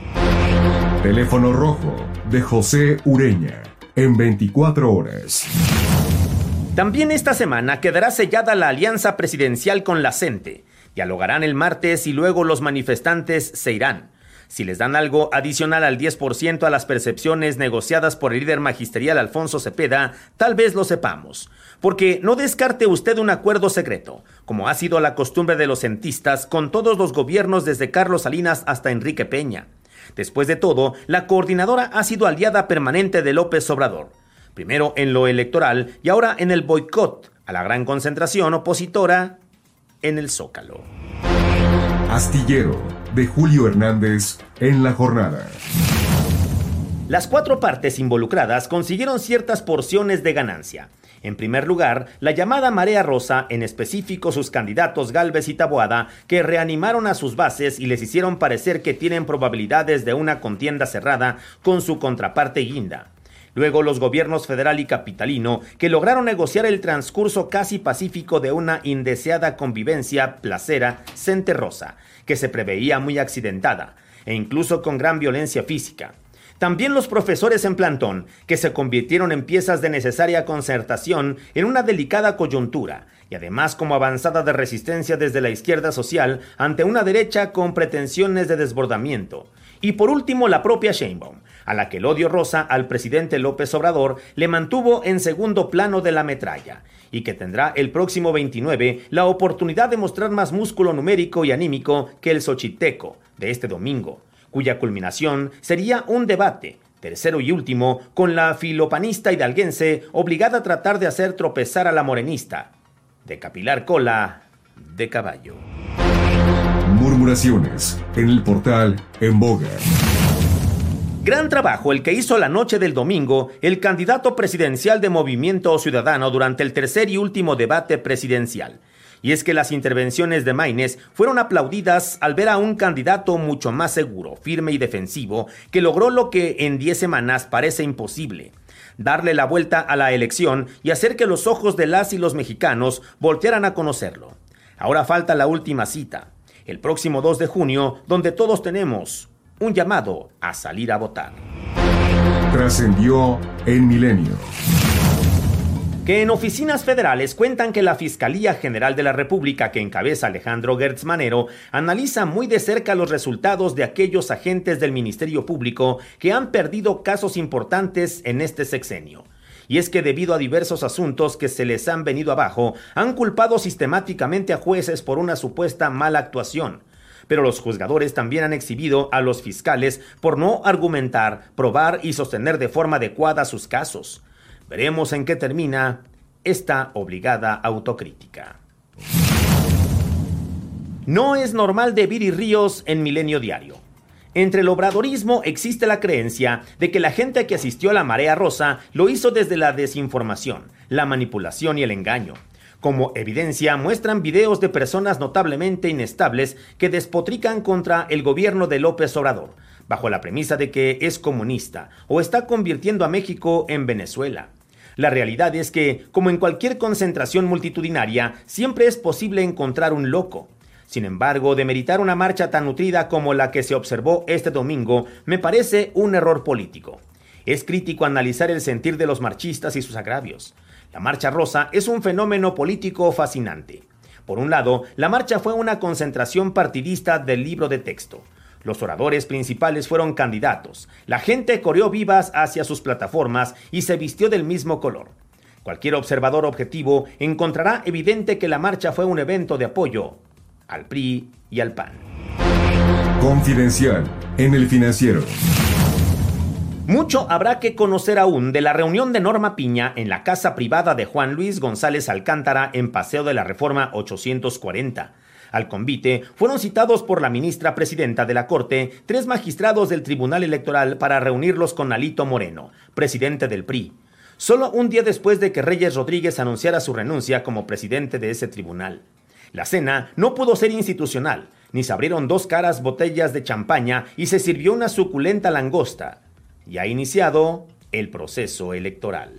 Teléfono rojo de José Ureña, en veinticuatro horas. También esta semana quedará sellada la alianza presidencial con la CENTE. Dialogarán el martes y luego los manifestantes se irán. Si les dan algo adicional al diez por ciento a las percepciones negociadas por el líder magisterial Alfonso Cepeda, tal vez lo sepamos. Porque no descarte usted un acuerdo secreto, como ha sido la costumbre de los centistas con todos los gobiernos desde Carlos Salinas hasta Enrique Peña. Después de todo, la coordinadora ha sido aliada permanente de López Obrador. Primero en lo electoral y ahora en el boicot a la gran concentración opositora en el Zócalo. Astillero, de Julio Hernández, en la jornada. Las cuatro partes involucradas consiguieron ciertas porciones de ganancia. En primer lugar, la llamada Marea Rosa, en específico sus candidatos Gálvez y Taboada, que reanimaron a sus bases y les hicieron parecer que tienen probabilidades de una contienda cerrada con su contraparte Guinda. Luego los gobiernos federal y capitalino, que lograron negociar el transcurso casi pacífico de una indeseada convivencia placera centerrosa, que se preveía muy accidentada, e incluso con gran violencia física. También los profesores en plantón, que se convirtieron en piezas de necesaria concertación en una delicada coyuntura, y además como avanzada de resistencia desde la izquierda social ante una derecha con pretensiones de desbordamiento. Y por último, la propia Sheinbaum, a la que el odio rosa al presidente López Obrador le mantuvo en segundo plano de la metralla, y que tendrá el próximo veintinueve la oportunidad de mostrar más músculo numérico y anímico que el xochiteco de este domingo, cuya culminación sería un debate, tercero y último, con la filopanista hidalguense obligada a tratar de hacer tropezar a la morenista, de capilar cola de caballo. Murmuraciones en el portal En Boga. Gran trabajo el que hizo la noche del domingo el candidato presidencial de Movimiento Ciudadano durante el tercer y último debate presidencial. Y es que las intervenciones de Maínez fueron aplaudidas al ver a un candidato mucho más seguro, firme y defensivo, que logró lo que en diez semanas parece imposible: darle la vuelta a la elección y hacer que los ojos de las y los mexicanos voltearan a conocerlo. Ahora falta la última cita, el próximo dos de junio, donde todos tenemos un llamado a salir a votar. Trascendió en Milenio. Que en oficinas federales cuentan que la Fiscalía General de la República, que encabeza Alejandro Gertz Manero, analiza muy de cerca los resultados de aquellos agentes del Ministerio Público que han perdido casos importantes en este sexenio. Y es que debido a diversos asuntos que se les han venido abajo, han culpado sistemáticamente a jueces por una supuesta mala actuación. Pero los juzgadores también han exhibido a los fiscales por no argumentar, probar y sostener de forma adecuada sus casos. Veremos en qué termina esta obligada autocrítica. No es normal de Viri Ríos en Milenio Diario. Entre el obradorismo existe la creencia de que la gente que asistió a la Marea Rosa lo hizo desde la desinformación, la manipulación y el engaño. Como evidencia muestran videos de personas notablemente inestables que despotrican contra el gobierno de López Obrador, bajo la premisa de que es comunista o está convirtiendo a México en Venezuela. La realidad es que, como en cualquier concentración multitudinaria, siempre es posible encontrar un loco. Sin embargo, demeritar una marcha tan nutrida como la que se observó este domingo me parece un error político. Es crítico analizar el sentir de los marchistas y sus agravios. La Marcha Rosa es un fenómeno político fascinante. Por un lado, la marcha fue una concentración partidista del libro de texto. Los oradores principales fueron candidatos. La gente corrió vivas hacia sus plataformas y se vistió del mismo color. Cualquier observador objetivo encontrará evidente que la marcha fue un evento de apoyo al P R I y al P A N. Confidencial en El Financiero. Mucho habrá que conocer aún de la reunión de Norma Piña en la casa privada de Juan Luis González Alcántara en Paseo de la Reforma ochocientos cuarenta. Al convite fueron citados por la ministra presidenta de la Corte tres magistrados del Tribunal Electoral para reunirlos con Alito Moreno, presidente del P R I, solo un día después de que Reyes Rodríguez anunciara su renuncia como presidente de ese tribunal. La cena no pudo ser institucional, ni se abrieron dos caras botellas de champaña y se sirvió una suculenta langosta. Y ha iniciado el proceso electoral.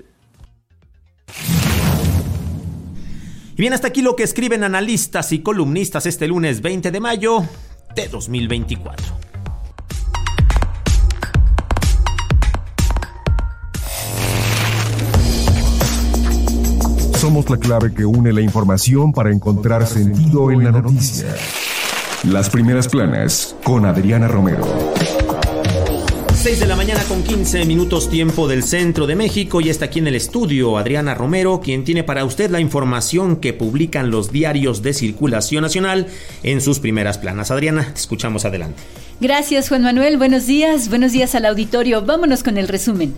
Y bien, hasta aquí lo que escriben analistas y columnistas este lunes veinte de mayo de dos mil veinticuatro. Somos la clave que une la información para encontrar sentido en la noticia. Las primeras planas con Adriana Romero. seis de la mañana con quince minutos tiempo del centro de México, y está aquí en el estudio Adriana Romero, quien tiene para usted la información que publican los diarios de circulación nacional en sus primeras planas. Adriana, te escuchamos, adelante. Gracias, Juan Manuel, buenos días, buenos días al auditorio. Vámonos con el resumen.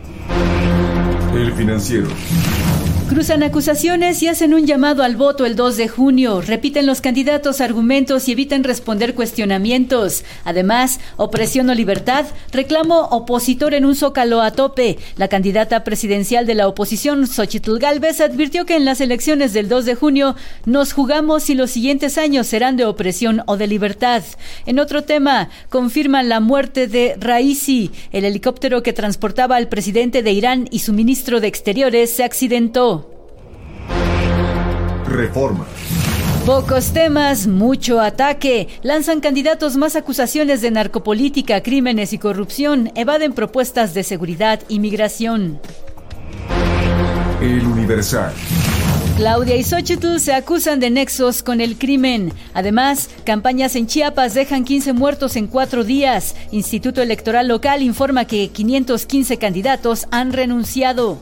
El Financiero. Cruzan acusaciones y hacen un llamado al voto el dos de junio. Repiten los candidatos argumentos y evitan responder cuestionamientos. Además, opresión o libertad, reclamo opositor en un zócalo a tope. La candidata presidencial de la oposición, Xóchitl Gálvez, advirtió que en las elecciones del dos de junio nos jugamos si los siguientes años serán de opresión o de libertad. En otro tema, confirman la muerte de Raisi. El helicóptero que transportaba al presidente de Irán y su ministro de Exteriores se accidentó. Reforma. Pocos temas, mucho ataque. Lanzan candidatos más acusaciones de narcopolítica, crímenes y corrupción. Evaden propuestas de seguridad y migración. El Universal. Claudia y Xóchitl se acusan de nexos con el crimen. Además, campañas en Chiapas dejan quince muertos en cuatro días. Instituto Electoral Local informa que quinientos quince candidatos han renunciado.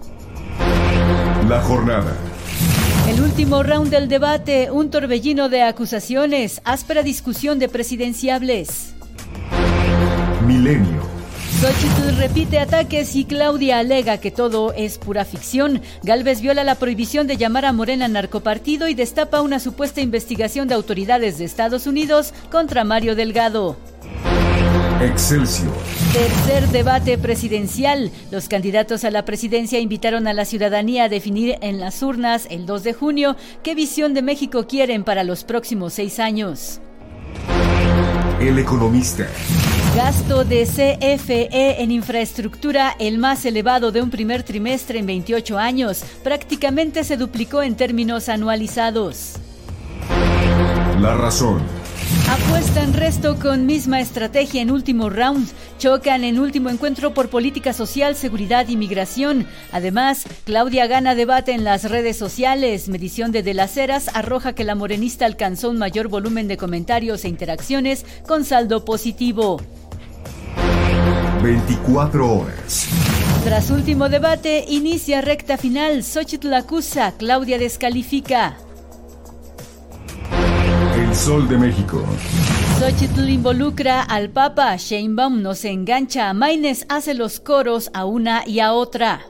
La jornada. El último round del debate, un torbellino de acusaciones, áspera discusión de presidenciables. Milenio. Xóchitl repite ataques y Claudia alega que todo es pura ficción. Gálvez viola la prohibición de llamar a Morena narcopartido y destapa una supuesta investigación de autoridades de Estados Unidos contra Mario Delgado. Excelsior. Tercer debate presidencial. Los candidatos a la presidencia invitaron a la ciudadanía a definir en las urnas el dos de junio qué visión de México quieren para los próximos seis años. El Economista. Gasto de C F E en infraestructura, el más elevado de un primer trimestre en veintiocho años. Prácticamente se duplicó en términos anualizados. La Razón. Apuestan resto con misma estrategia en último round. Chocan en último encuentro por política social, seguridad y migración. Además, Claudia gana debate en las redes sociales. Medición de De las Heras arroja que la morenista alcanzó un mayor volumen de comentarios e interacciones con saldo positivo. veinticuatro horas. Tras último debate, inicia recta final. Xóchitl acusa, Claudia descalifica. El Sol de México. Xóchitl involucra al Papa, Sheinbaum no se engancha, Maínez hace los coros a una y a otra.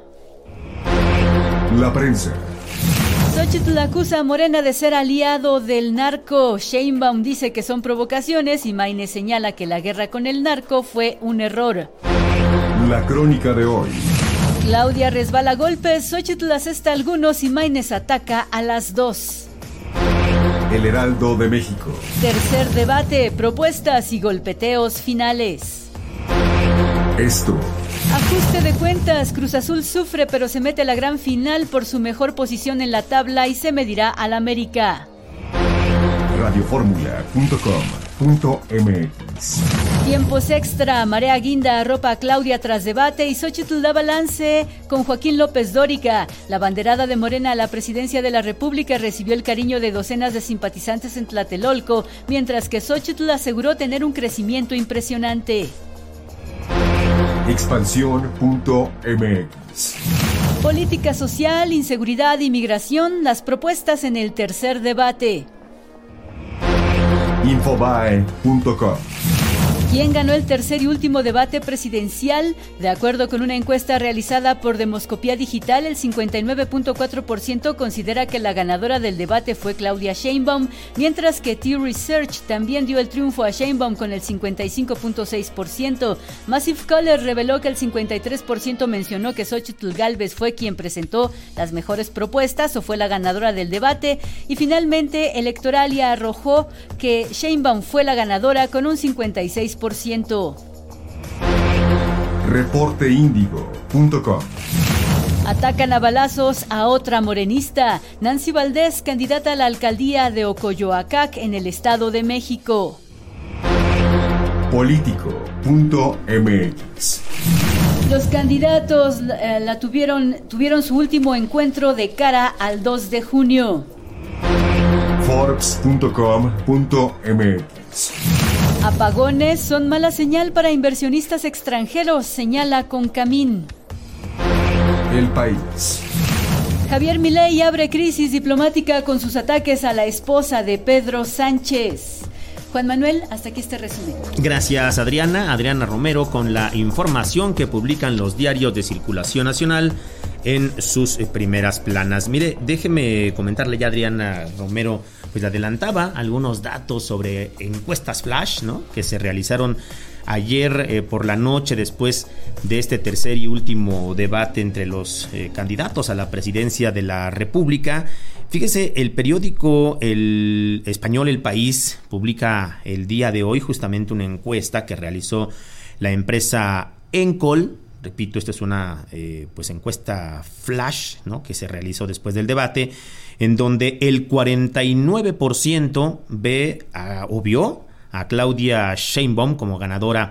La Prensa. Xóchitl acusa a Morena de ser aliado del narco. Sheinbaum dice que son provocaciones y Maínez señala que la guerra con el narco fue un error. La Crónica de hoy. Claudia resbala golpes, Xóchitl asesta a algunos y Maínez ataca a las dos. El Heraldo de México. Tercer debate, propuestas y golpeteos finales. Esto. Ajuste de cuentas, Cruz Azul sufre pero se mete a la gran final por su mejor posición en la tabla y se medirá al América. radioformula punto com punto m x. Tiempos extra, Marea Guinda arropa a Claudia tras debate y Xóchitl da balance con Joaquín López Dóriga. La banderada de Morena a la presidencia de la República recibió el cariño de docenas de simpatizantes en Tlatelolco, mientras que Xóchitl aseguró tener un crecimiento impresionante. Expansión punto m x. Política social, inseguridad y migración, las propuestas en el tercer debate. Infobae punto com. ¿Quién ganó el tercer y último debate presidencial? De acuerdo con una encuesta realizada por Demoscopía Digital, el cincuenta y nueve punto cuatro por ciento considera que la ganadora del debate fue Claudia Sheinbaum, mientras que T Research también dio el triunfo a Sheinbaum con el cincuenta y cinco punto seis por ciento. Massive Caller reveló que el cincuenta y tres por ciento mencionó que Xóchitl Gálvez fue quien presentó las mejores propuestas o fue la ganadora del debate, y finalmente Electoralia arrojó que Sheinbaum fue la ganadora con un cincuenta y seis por ciento. reporte índigo punto com. Atacan a balazos a otra morenista. Nancy Valdés, candidata a la alcaldía de Ocoyoacac en el Estado de México. político punto m x. Los candidatos eh, la tuvieron, tuvieron su último encuentro de cara al dos de junio. forbes punto com punto m x. Apagones son mala señal para inversionistas extranjeros, señala Concamín. El País. Javier Milei abre crisis diplomática con sus ataques a la esposa de Pedro Sánchez. Juan Manuel, hasta aquí este resumen. Gracias, Adriana. Adriana Romero con la información que publican los diarios de circulación nacional en sus primeras planas. Mire, déjeme comentarle ya, Adriana Romero pues adelantaba algunos datos sobre encuestas flash, ¿no?, que se realizaron ayer eh, por la noche después de este tercer y último debate entre los eh, candidatos a la presidencia de la República. Fíjese, el periódico el español El País publica el día de hoy justamente una encuesta que realizó la empresa Encol. Repito, esta es una eh, pues encuesta flash, ¿no?, que se realizó después del debate, en donde el cuarenta y nueve por ciento ve a, o vio a Claudia Sheinbaum como ganadora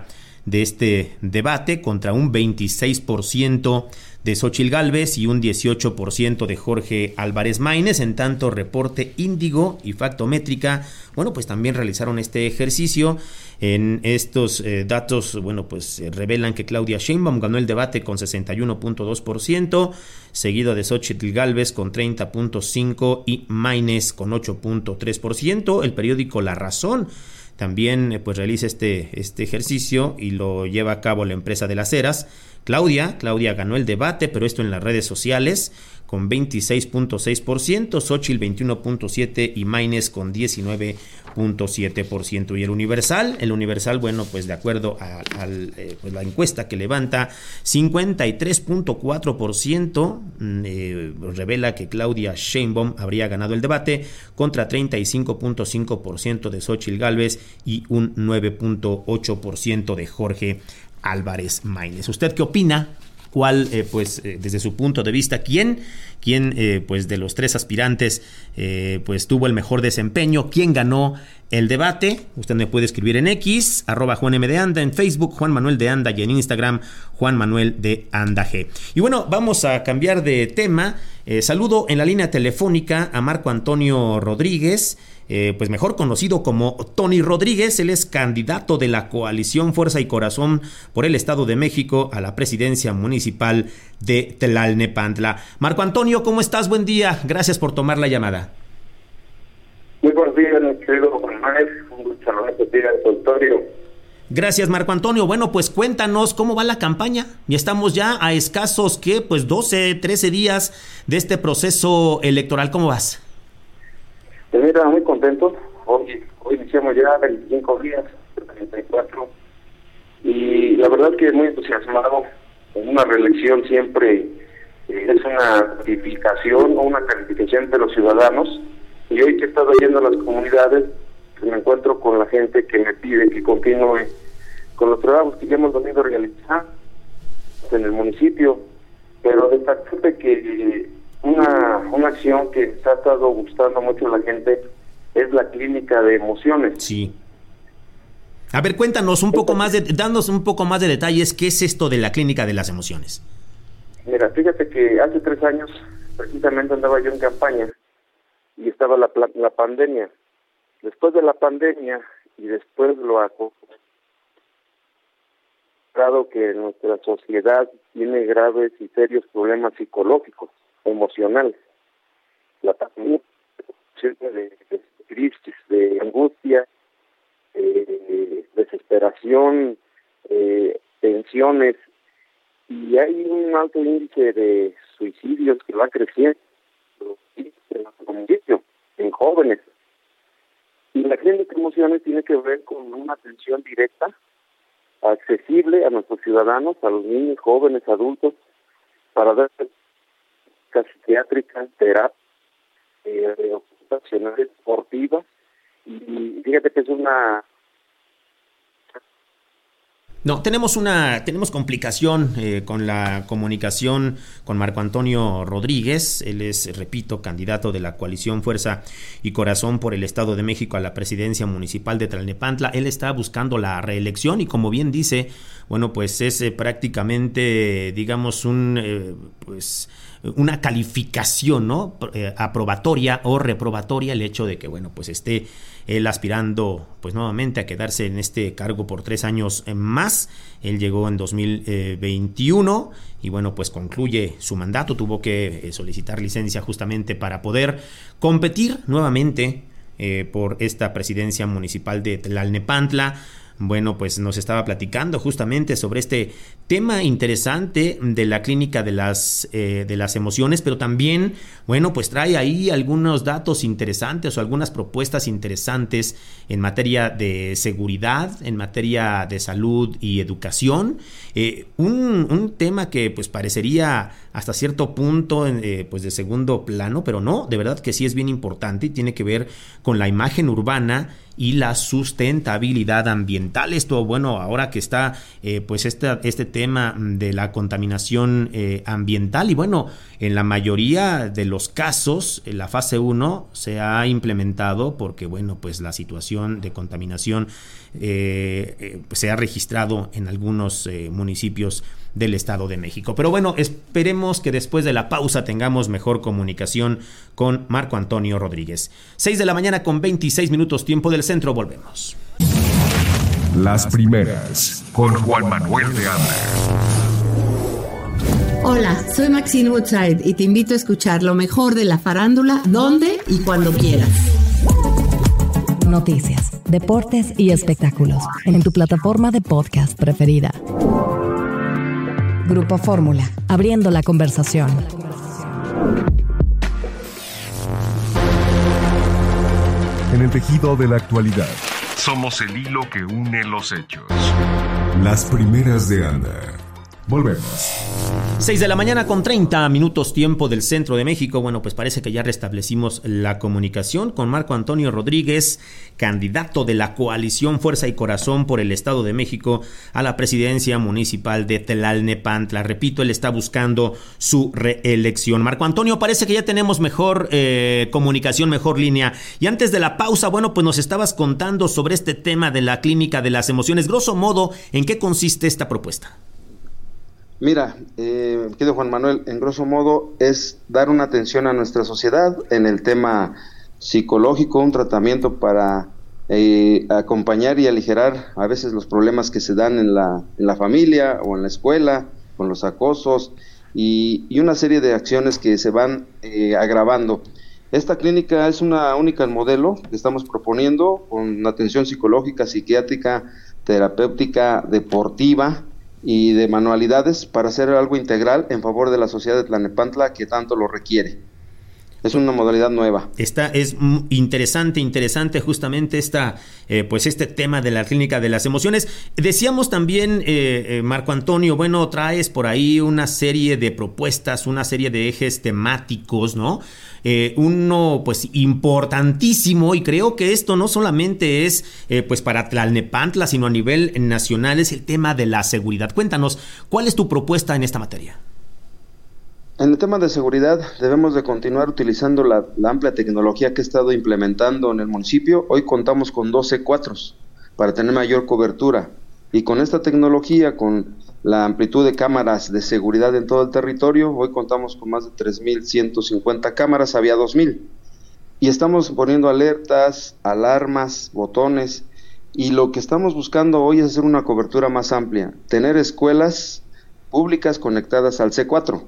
de este debate contra un veintiséis por ciento de Xóchitl Gálvez y un dieciocho por ciento de Jorge Álvarez Maínez. En tanto, Reporte Índigo y Factométrica, bueno, pues también realizaron este ejercicio. En estos eh, datos, bueno, pues eh, revelan que Claudia Sheinbaum ganó el debate con sesenta y uno punto dos por ciento, seguido de Xóchitl Gálvez con treinta punto cinco por ciento y Maínez con ocho punto tres por ciento. El periódico La Razón también eh, pues realiza este, este ejercicio y lo lleva a cabo la empresa de las Heras. Claudia, Claudia ganó el debate, pero esto en las redes sociales, con veintiséis punto seis por ciento, Xóchitl veintiuno punto siete por ciento y Maínez con diecinueve punto siete por ciento. Y el Universal, el Universal, bueno, pues de acuerdo a, a eh, pues la encuesta que levanta, cincuenta y tres punto cuatro por ciento eh, revela que Claudia Sheinbaum habría ganado el debate contra treinta y cinco punto cinco por ciento de Xóchitl Gálvez y un nueve punto ocho por ciento de Jorge Álvarez Maínez. ¿Usted qué opina? ¿Cuál, eh, pues, eh, desde su punto de vista, quién, quién eh, pues, de los tres aspirantes, eh, pues, tuvo el mejor desempeño? ¿Quién ganó el debate? Usted me puede escribir en X, arroba Juan M. de Anda, en Facebook, Juan Manuel de Anda, y en Instagram, Juan Manuel de Anda G. Y bueno, vamos a cambiar de tema. Eh, saludo en la línea telefónica a Marco Antonio Rodríguez, Eh, pues mejor conocido como Tony Rodríguez. Él es candidato de la coalición Fuerza y Corazón por el Estado de México a la presidencia municipal de Tlalnepantla. Marco Antonio, ¿cómo estás? Buen día, gracias por tomar la llamada. Muy buenos días, mi querido Juan Manuel, un gusto saludarte en el auditorio. Gracias, Marco Antonio. Bueno, pues cuéntanos cómo va la campaña. Y estamos ya a escasos, ¿qué? Pues doce, trece días de este proceso electoral. ¿Cómo vas? Pues mira, muy contento. Hoy, hoy iniciamos ya veinticinco días, treinta y cuatro, y la verdad que muy entusiasmado. En una reelección siempre eh, es una calificación o una calificación de los ciudadanos, y hoy que he estado yendo a las comunidades, pues me encuentro con la gente que me pide que continúe con los trabajos que ya hemos venido a realizar en el municipio, pero destacarte que Una, una acción que se ha estado gustando mucho a la gente es la clínica de emociones. Sí. A ver, cuéntanos un poco más, de, danos un poco más de detalles, ¿qué es esto de la clínica de las emociones? Mira, fíjate que hace tres años precisamente andaba yo en campaña y estaba la, la pandemia. Después de la pandemia y después lo hago, dado que nuestra sociedad tiene graves y serios problemas psicológicos, emocionales. La pandemia de, de crisis, de angustia, eh, desesperación, eh, tensiones, y hay un alto índice de suicidios que va creciendo en jóvenes. Y la clínica de emociones tiene que ver con una atención directa, accesible a nuestros ciudadanos, a los niños, jóvenes, adultos, para dar psiquiátrica, terapia, eh, ocupacionales, deportivas, y fíjate que es una... No, tenemos una, tenemos complicación eh, con la comunicación con Marco Antonio Rodríguez. Él es, repito, candidato de la coalición Fuerza y Corazón por el Estado de México a la presidencia municipal de Tlalnepantla. Él está buscando la reelección y, como bien dice, bueno, pues es eh, prácticamente, digamos, un, eh, pues, una calificación, ¿no? Eh, aprobatoria o reprobatoria, el hecho de que, bueno, pues esté él aspirando pues nuevamente a quedarse en este cargo por tres años más. Él llegó en dos mil veintiuno y bueno, pues concluye su mandato, tuvo que eh, solicitar licencia justamente para poder competir nuevamente eh, por esta presidencia municipal de Tlalnepantla. Bueno, pues nos estaba platicando justamente sobre este tema interesante de la clínica de las eh, de las emociones, pero también, bueno, pues trae ahí algunos datos interesantes o algunas propuestas interesantes en materia de seguridad, en materia de salud y educación. Eh, un, un tema que pues parecería hasta cierto punto eh, pues de segundo plano, pero no, de verdad que sí es bien importante y tiene que ver con la imagen urbana y la sustentabilidad ambiental. Esto, bueno, ahora que está eh, pues este, este tema de la contaminación eh, ambiental, y bueno, en la mayoría de los casos, en la fase uno se ha implementado porque, bueno, pues la situación de contaminación eh, eh, pues se ha registrado en algunos eh, municipios del Estado de México. Pero bueno, esperemos que después de la pausa tengamos mejor comunicación con Marco Antonio Rodríguez. seis de la mañana con veintiséis minutos, tiempo del centro, volvemos. Las primeras, con Juan Manuel de Anda. Hola, soy Maxine Woodside y te invito a escuchar lo mejor de la farándula, donde y cuando quieras. Noticias, deportes y espectáculos en tu plataforma de podcast preferida. Grupo Fórmula, abriendo la conversación. En el tejido de la actualidad, somos el hilo que une los hechos. Las primeras de Anda. Volvemos. seis de la mañana con treinta minutos, tiempo del centro de México. Bueno, pues parece que ya restablecimos la comunicación con Marco Antonio Rodríguez, candidato de la coalición Fuerza y Corazón por el Estado de México a la presidencia municipal de Tlalnepantla. Repito, él está buscando su reelección. Marco Antonio, parece que ya tenemos mejor eh, comunicación, mejor línea. Y antes de la pausa, bueno, pues nos estabas contando sobre este tema de la Clínica de las Emociones. Grosso modo, ¿en qué consiste esta propuesta? Mira, eh, querido Juan Manuel, en grosso modo es dar una atención a nuestra sociedad en el tema psicológico, un tratamiento para eh, acompañar y aligerar a veces los problemas que se dan en la, en la familia o en la escuela, con los acosos y, y una serie de acciones que se van eh, agravando. Esta clínica es una única modelo que estamos proponiendo con atención psicológica, psiquiátrica, terapéutica, deportiva y de manualidades para hacer algo integral en favor de la sociedad de Tlalnepantla que tanto lo requiere. Es una modalidad nueva. Esta es interesante, interesante justamente esta, eh, pues este tema de la Clínica de las Emociones. Decíamos también, eh, eh, Marco Antonio, bueno, traes por ahí una serie de propuestas, una serie de ejes temáticos, ¿no? Eh, uno, pues, importantísimo, y creo que esto no solamente es, eh, pues, para Tlalnepantla, sino a nivel nacional, es el tema de la seguridad. Cuéntanos, ¿cuál es tu propuesta en esta materia? En el tema de seguridad debemos de continuar utilizando la, la amplia tecnología que he estado implementando en el municipio. Hoy contamos con doce cuatros para tener mayor cobertura y con esta tecnología, con la amplitud de cámaras de seguridad en todo el territorio, hoy contamos con más de tres mil ciento cincuenta cámaras, había dos mil. Y estamos poniendo alertas, alarmas, botones, y lo que estamos buscando hoy es hacer una cobertura más amplia, tener escuelas públicas conectadas al C cuatro.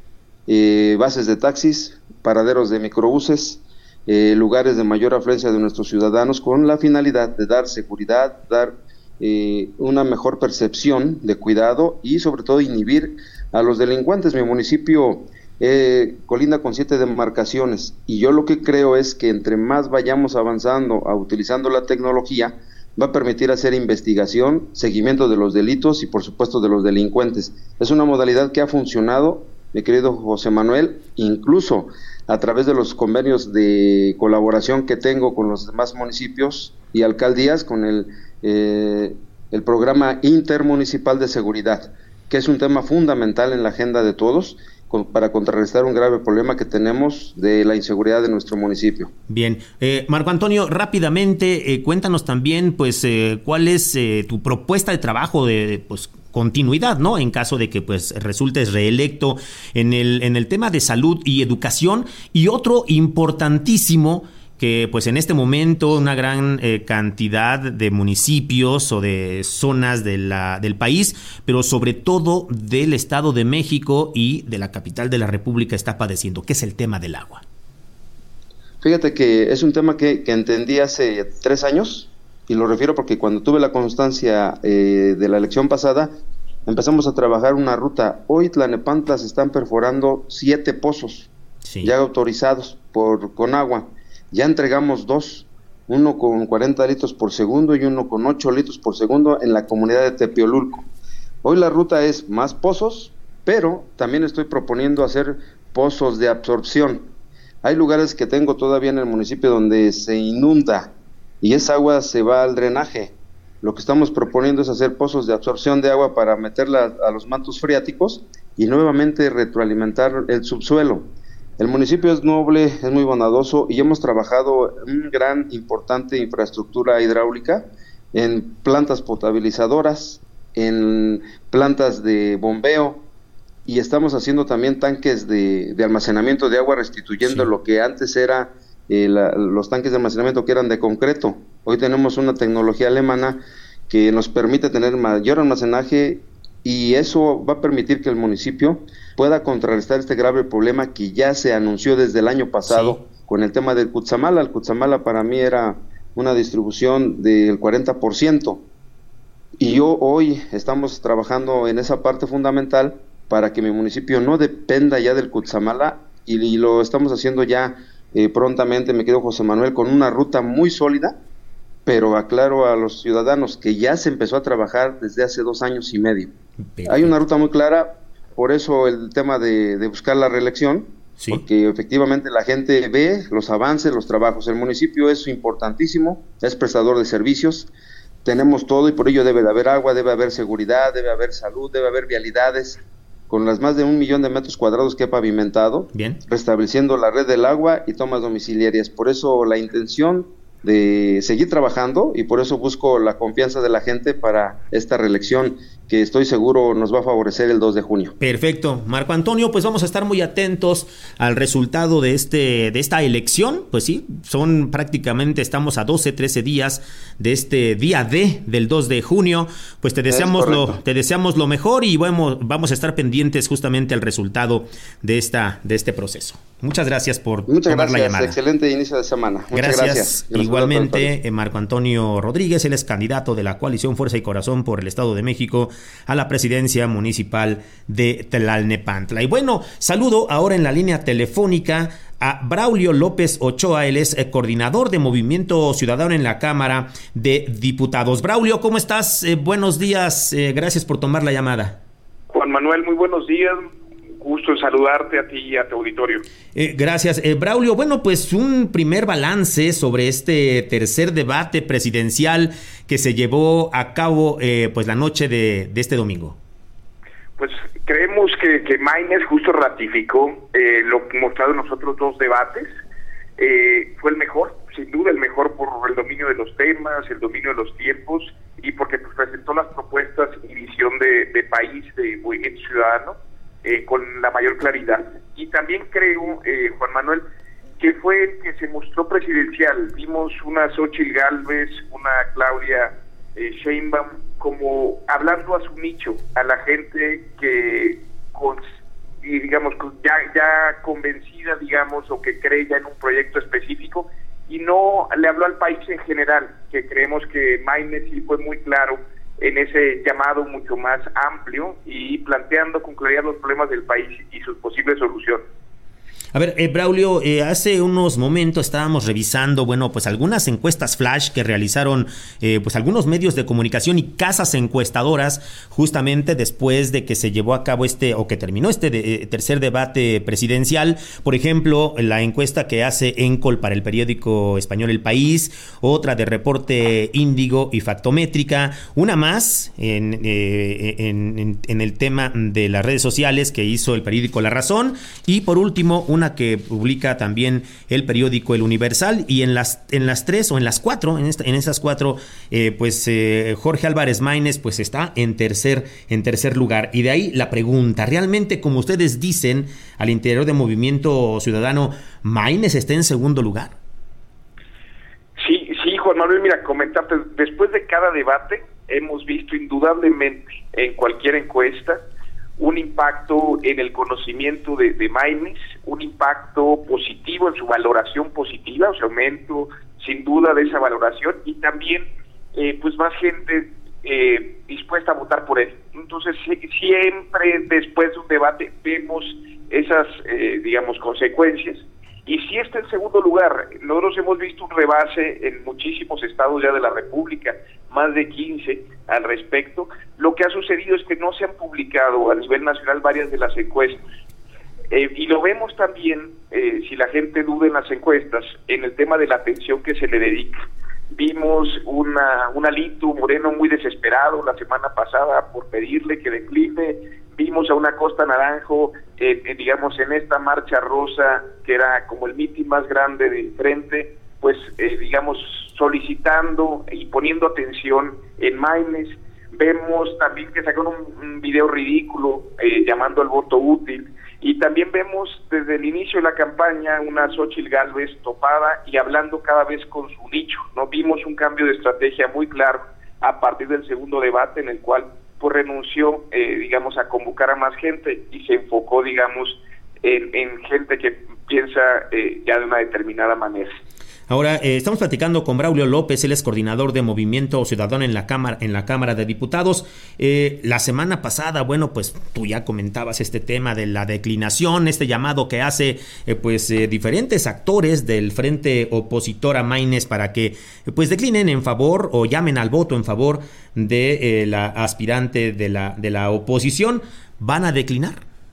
Eh, bases de taxis, paraderos de microbuses, eh, lugares de mayor afluencia de nuestros ciudadanos con la finalidad de dar seguridad, dar eh, una mejor percepción de cuidado y sobre todo inhibir a los delincuentes. Mi municipio eh, colinda con siete demarcaciones y yo lo que creo es que entre más vayamos avanzando a utilizando la tecnología va a permitir hacer investigación, seguimiento de los delitos y por supuesto de los delincuentes. Es una modalidad que ha funcionado, mi querido José Manuel, incluso a través de los convenios de colaboración que tengo con los demás municipios y alcaldías, con el, eh, el programa intermunicipal de seguridad, que es un tema fundamental en la agenda de todos, con, para contrarrestar un grave problema que tenemos de la inseguridad de nuestro municipio. Bien, eh, Marco Antonio, rápidamente, eh, cuéntanos también, pues, eh, cuál es eh, tu propuesta de trabajo de, pues, continuidad, ¿no? En caso de que pues resultes reelecto en el en el tema de salud y educación, y otro importantísimo que pues en este momento una gran eh, cantidad de municipios o de zonas de la del país, pero sobre todo del Estado de México y de la capital de la República está padeciendo, que es el tema del agua. Fíjate que es un tema que, que entendí hace tres años. Y lo refiero porque cuando tuve la constancia eh, de la elección pasada, empezamos a trabajar una ruta. Hoy Tlalnepantla se están perforando siete pozos, sí, ya autorizados por con agua. Ya entregamos dos, uno con cuarenta litros por segundo y uno con ocho litros por segundo en la comunidad de Tepiolulco. Hoy la ruta es más pozos pero también estoy proponiendo hacer pozos de absorción. Hay lugares que tengo todavía en el municipio donde se inunda y esa agua se va al drenaje. Lo que estamos proponiendo es hacer pozos de absorción de agua para meterla a los mantos freáticos y nuevamente retroalimentar el subsuelo. El municipio es noble, es muy bondadoso y hemos trabajado en una gran, importante infraestructura hidráulica, en plantas potabilizadoras, en plantas de bombeo, y estamos haciendo también tanques de, de almacenamiento de agua, restituyendo sí. lo que antes era eh, la, los tanques de almacenamiento que eran de concreto. Hoy tenemos una tecnología alemana que nos permite tener mayor almacenaje y eso va a permitir que el municipio pueda contrarrestar este grave problema que ya se anunció desde el año pasado sí. con el tema del Cutzamala. El Cutzamala para mí era una distribución del cuarenta por ciento y yo hoy estamos trabajando en esa parte fundamental para que mi municipio no dependa ya del Cutzamala y, y lo estamos haciendo ya eh, prontamente, me quedo José Manuel, con una ruta muy sólida, pero aclaro a los ciudadanos que ya se empezó a trabajar desde hace dos años y medio. Perfecto. Hay una ruta muy clara, por eso el tema de, de buscar la reelección, sí. porque efectivamente la gente ve los avances, los trabajos. El municipio es importantísimo, es prestador de servicios, tenemos todo y por ello debe de haber agua, debe haber seguridad, debe haber salud, debe haber vialidades, con las más de un millón de metros cuadrados que he pavimentado, Bien. restableciendo la red del agua y tomas domiciliarias. Por eso la intención de seguir trabajando y por eso busco la confianza de la gente para esta reelección que estoy seguro nos va a favorecer el dos de junio. Perfecto, Marco Antonio, pues vamos a estar muy atentos al resultado de este de esta elección. Pues sí, son prácticamente, estamos a doce, trece días de este día D del dos de junio. Pues te deseamos lo te deseamos lo mejor y vamos, vamos a estar pendientes justamente al resultado de esta de este proceso. Muchas gracias por Muchas tomar gracias, la llamada. Excelente inicio de semana. Muchas gracias. gracias. Igualmente, Marco Antonio Rodríguez, él es candidato de la coalición Fuerza y Corazón por el Estado de México a la presidencia municipal de Tlalnepantla. Y bueno, saludo ahora en la línea telefónica a Braulio López Ochoa, él es eh, coordinador de Movimiento Ciudadano en la Cámara de Diputados. Braulio, ¿cómo estás? Eh, buenos días, eh, gracias por tomar la llamada. Juan Manuel, muy buenos días. Gusto en saludarte a ti y a tu auditorio. Eh, gracias. Eh, Braulio, bueno, pues un primer balance sobre este tercer debate presidencial que se llevó a cabo eh, pues la noche de, de este domingo. Pues creemos que, que Maynes justo ratificó eh, lo que mostrado en los otros dos debates. Eh, fue el mejor, sin duda el mejor por el dominio de los temas, el dominio de los tiempos y porque pues, presentó las propuestas y visión de, de país, de Movimiento Ciudadano, Eh, con la mayor claridad. Y también creo, eh, Juan Manuel, que fue el que se mostró presidencial. Vimos una Xóchitl Gálvez, una Claudia eh, Sheinbaum, como hablando a su nicho, a la gente que, con, y digamos, ya, ya convencida, digamos, o que cree ya en un proyecto específico, y no le habló al país en general, que creemos que Maynes sí fue muy claro en ese llamado mucho más amplio y planteando con claridad los problemas del país y sus posibles soluciones. A ver, eh, Braulio, eh, hace unos momentos estábamos revisando, bueno, pues algunas encuestas flash que realizaron eh, pues algunos medios de comunicación y casas encuestadoras justamente después de que se llevó a cabo este, o que terminó este de, eh, tercer debate presidencial. Por ejemplo, la encuesta que hace Encol para el periódico español El País, otra de Reporte Índigo y Factométrica, una más en, eh, en, en, en el tema de las redes sociales que hizo el periódico La Razón y por último una que publica también el periódico El Universal y en las en las tres o en las cuatro, en, esta, en esas cuatro, eh, pues eh, Jorge Álvarez Maynes pues está en tercer en tercer lugar. Y de ahí la pregunta, ¿realmente, como ustedes dicen, al interior de Movimiento Ciudadano, Maynes está en segundo lugar? Sí, sí, Juan Manuel, mira, comentarte, después de cada debate hemos visto indudablemente en cualquier encuesta un impacto en el conocimiento de, de Maynes, un impacto positivo en su valoración positiva, o sea, aumento sin duda de esa valoración y también eh, pues más gente eh, dispuesta a votar por él. Entonces siempre después de un debate vemos esas eh, digamos consecuencias y si está en segundo lugar, nosotros hemos visto un rebase en muchísimos estados ya de la República, más de quince al respecto, lo Lo que ha sucedido es que no se han publicado a nivel nacional varias de las encuestas. Eh, y lo vemos también, eh, si la gente duda en las encuestas, en el tema de la atención que se le dedica. Vimos una, un Alito Moreno muy desesperado la semana pasada por pedirle que decline. Vimos a una Costa Naranjo, eh, eh, digamos, en esta marcha rosa, que era como el mitin más grande del frente, pues, eh, digamos, solicitando y poniendo atención en Maynes. Vemos también que sacaron un, un video ridículo eh, llamando al voto útil. Y también vemos desde el inicio de la campaña una Xóchitl Gálvez topada y hablando cada vez con su nicho, ¿no? Vimos un cambio de estrategia muy claro a partir del segundo debate, en el cual pues renunció, eh, digamos, a convocar a más gente y se enfocó, digamos, en, en gente que piensa eh, ya de una determinada manera. Ahora, eh, estamos platicando con Braulio López, él es coordinador de Movimiento Ciudadano en la Cámara, en la Cámara de Diputados. Eh, la semana pasada, bueno, pues tú ya comentabas este tema de la declinación, este llamado que hace eh, pues eh, diferentes actores del frente opositor a Maynes para que eh, pues declinen en favor o llamen al voto en favor de eh, la aspirante de la, de la oposición. ¿Van a declinar?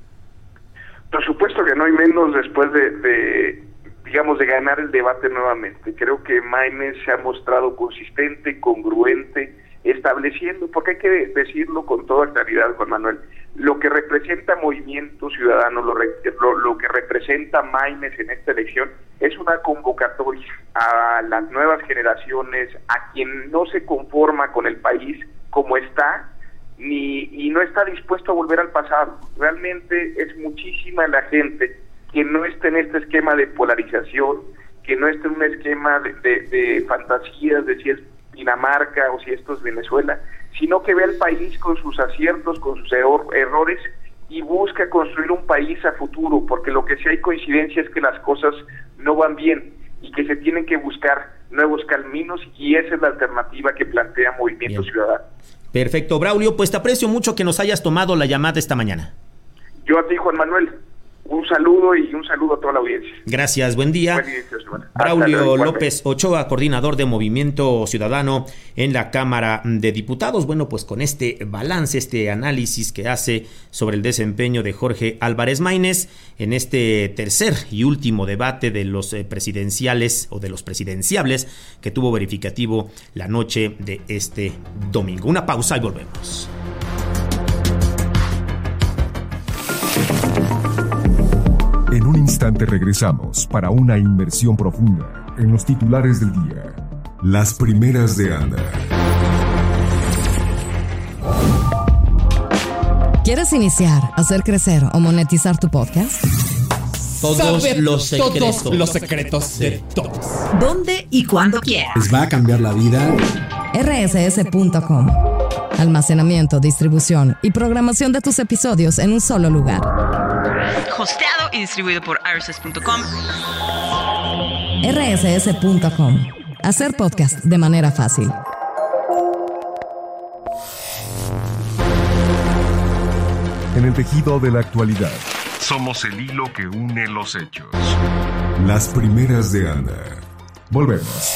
Por supuesto que no, hay menos después de... de... digamos, de ganar el debate nuevamente. Creo que Maynes se ha mostrado consistente, congruente, estableciendo, porque hay que decirlo con toda claridad, Juan Manuel, lo que representa Movimiento Ciudadano, lo, lo, lo que representa Maynes en esta elección, es una convocatoria a las nuevas generaciones, a quien no se conforma con el país como está, ni y no está dispuesto a volver al pasado. Realmente es muchísima la gente que no esté en este esquema de polarización, que no esté en un esquema de, de, de fantasías de si es Dinamarca o si esto es Venezuela, sino que ve al país con sus aciertos, con sus error, errores y busca construir un país a futuro, porque lo que sí hay coincidencia es que las cosas no van bien y que se tienen que buscar nuevos caminos, y esa es la alternativa que plantea Movimiento Bien. Ciudadano. Perfecto, Braulio, pues te aprecio mucho que nos hayas tomado la llamada esta mañana. Yo a ti, Juan Manuel. Un saludo y un saludo a toda la audiencia. Gracias, buen día. Buen día, Braulio López Ochoa, coordinador de Movimiento Ciudadano en la Cámara de Diputados. Bueno, pues con este balance, este análisis que hace sobre el desempeño de Jorge Álvarez Maynes en este tercer y último debate de los presidenciales o de los presidenciables que tuvo verificativo la noche de este domingo. Una pausa y volvemos. En un instante regresamos para una inmersión profunda en los titulares del día. Las primeras de Ana. ¿Quieres iniciar, hacer crecer o monetizar tu podcast? Todos Saber los secretos. Todos los secretos sí. de todos. ¿Dónde y cuándo quieras? ¿Les va a cambiar la vida? R S S punto com. Almacenamiento, distribución y programación de tus episodios en un solo lugar. Hosteado y distribuido por R S S punto com. R S S punto com. Hacer podcast de manera fácil. En el tejido de la actualidad, somos el hilo que une los hechos. Las primeras de Ana. Volvemos.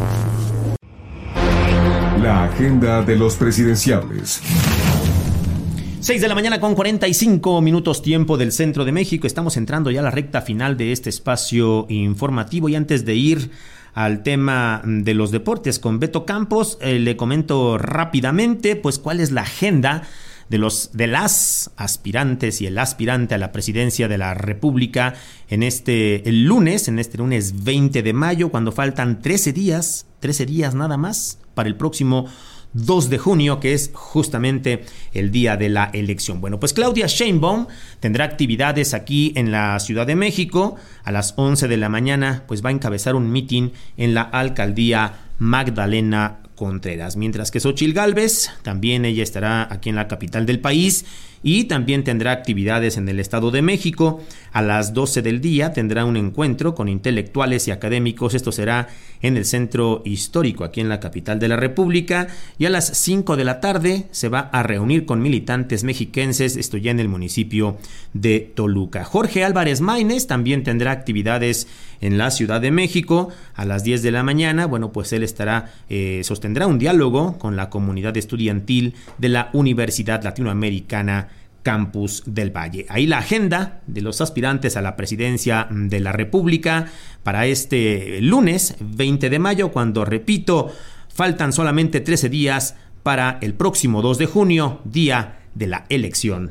La agenda de los presidenciables. seis de la mañana con cuarenta y cinco minutos tiempo del centro de México. Estamos entrando ya a la recta final de este espacio informativo, y antes de ir al tema de los deportes con Beto Campos, eh, le comento rápidamente pues cuál es la agenda de los de las aspirantes y el aspirante a la presidencia de la República en este el lunes, en este lunes veinte de mayo, cuando faltan trece días, trece días nada más para el próximo dos de junio, que es justamente el día de la elección. Bueno, pues Claudia Sheinbaum tendrá actividades aquí en la Ciudad de México. A las once de la mañana, pues va a encabezar un mitin en la alcaldía Magdalena Contreras, mientras que Xóchitl Gálvez, también ella estará aquí en la capital del país y también tendrá actividades en el Estado de México. A las doce del día tendrá un encuentro con intelectuales y académicos, esto será en el Centro Histórico, aquí en la capital de la República, y a las cinco de la tarde se va a reunir con militantes mexiquenses, esto ya en el municipio de Toluca. Jorge Álvarez Maynes también tendrá actividades en la Ciudad de México. A las diez de la mañana, bueno, pues él estará eh, sosteniendo sostendrá un diálogo con la comunidad estudiantil de la Universidad Latinoamericana Campus del Valle. Ahí la agenda de los aspirantes a la presidencia de la República para este lunes veinte de mayo, cuando, repito, faltan solamente trece días para el próximo dos de junio, día de la elección.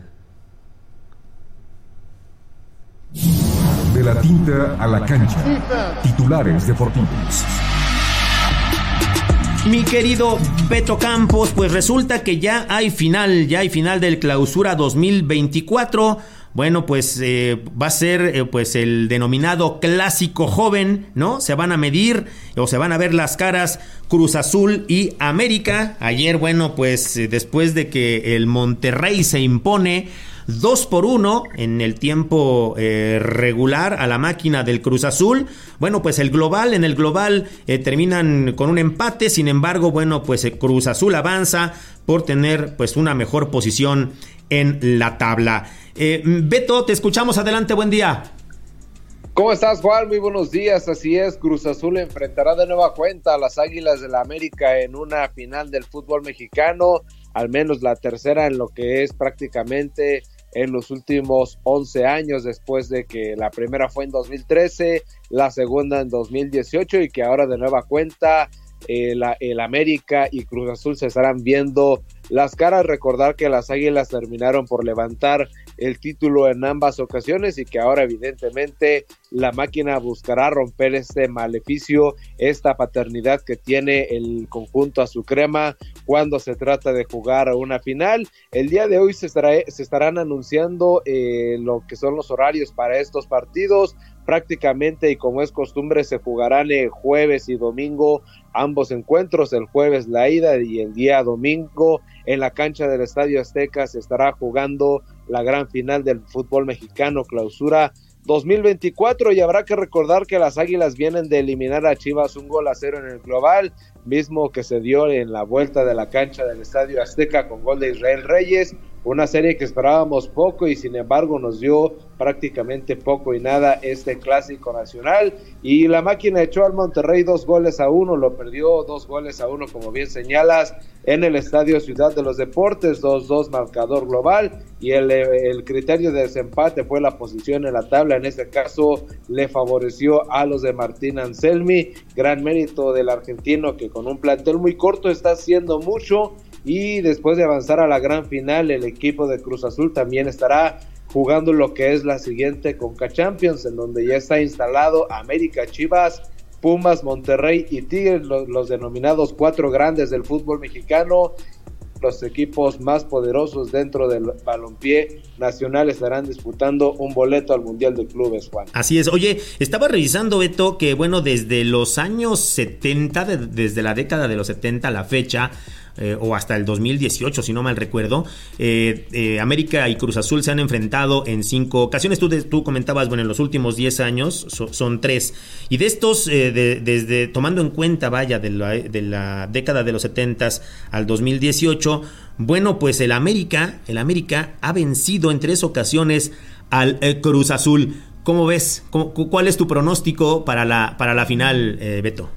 De la tinta a la cancha. Titulares deportivos. Mi querido Beto Campos, pues resulta que ya hay final, ya hay final del Clausura dos mil veinticuatro. Bueno, pues eh, va a ser eh, pues el denominado clásico joven, ¿no? Se van a medir o se van a ver las caras Cruz Azul y América. Ayer, bueno, pues eh, después de que el Monterrey se impone dos por uno en el tiempo eh, regular a la máquina del Cruz Azul. Bueno, pues el global, en el global eh, terminan con un empate. Sin embargo, bueno, pues eh, Cruz Azul avanza por tener pues una mejor posición en la tabla. Eh, Beto, te escuchamos. Adelante, buen día. ¿Cómo estás, Juan? Muy buenos días. Así es, Cruz Azul enfrentará de nueva cuenta a las Águilas de la América en una final del fútbol mexicano, al menos la tercera en lo que es prácticamente en los últimos once años, después de que la primera fue en dos mil trece, la segunda en dos mil dieciocho y que ahora de nueva cuenta eh, la, el América y Cruz Azul se estarán viendo las caras. Recordar que las Águilas terminaron por levantar el título en ambas ocasiones y que ahora evidentemente la máquina buscará romper este maleficio, esta paternidad que tiene el conjunto azucrema cuando se trata de jugar una final. El día de hoy se, estará, se estarán anunciando eh, lo que son los horarios para estos partidos. Prácticamente, y como es costumbre, se jugarán el jueves y domingo ambos encuentros. El jueves la ida y el día domingo en la cancha del Estadio Azteca se estará jugando la gran final del fútbol mexicano Clausura dos mil veinticuatro, y habrá que recordar que las Águilas vienen de eliminar a Chivas un gol a cero en el global, mismo que se dio en la vuelta de la cancha del Estadio Azteca con gol de Israel Reyes, una serie que esperábamos poco y sin embargo nos dio prácticamente poco y nada este clásico nacional. Y la máquina echó al Monterrey dos goles a uno, lo perdió dos goles a uno como bien señalas en el Estadio Ciudad de los Deportes, dos dos marcador global, y el, el criterio de desempate fue la posición en la tabla. En este caso le favoreció a los de Martín Anselmi, gran mérito del argentino que con un plantel muy corto está haciendo mucho. Y después de avanzar a la gran final, el equipo de Cruz Azul también estará jugando lo que es la siguiente Conca Champions, en donde ya está instalado América, Chivas, Pumas, Monterrey y Tigres, los, los denominados cuatro grandes del fútbol mexicano. Los equipos más poderosos dentro del balompié nacional estarán disputando un boleto al Mundial de Clubes, Juan. Así es. Oye, estaba revisando, Beto, que bueno, desde los años setenta, de, desde la década de los setenta a la fecha, Eh, o hasta el dos mil dieciocho, si no mal recuerdo, eh, eh, América y Cruz Azul se han enfrentado en cinco ocasiones. Tú, de, tú comentabas, bueno, en los últimos diez años so, son tres. Y de estos, eh, de, desde tomando en cuenta, vaya, de la, de la década de los setentas al dos mil dieciocho, bueno, pues el América, el América ha vencido en tres ocasiones al eh, Cruz Azul. ¿Cómo ves? ¿Cómo, ¿Cuál es tu pronóstico para la, para la final, eh, Beto?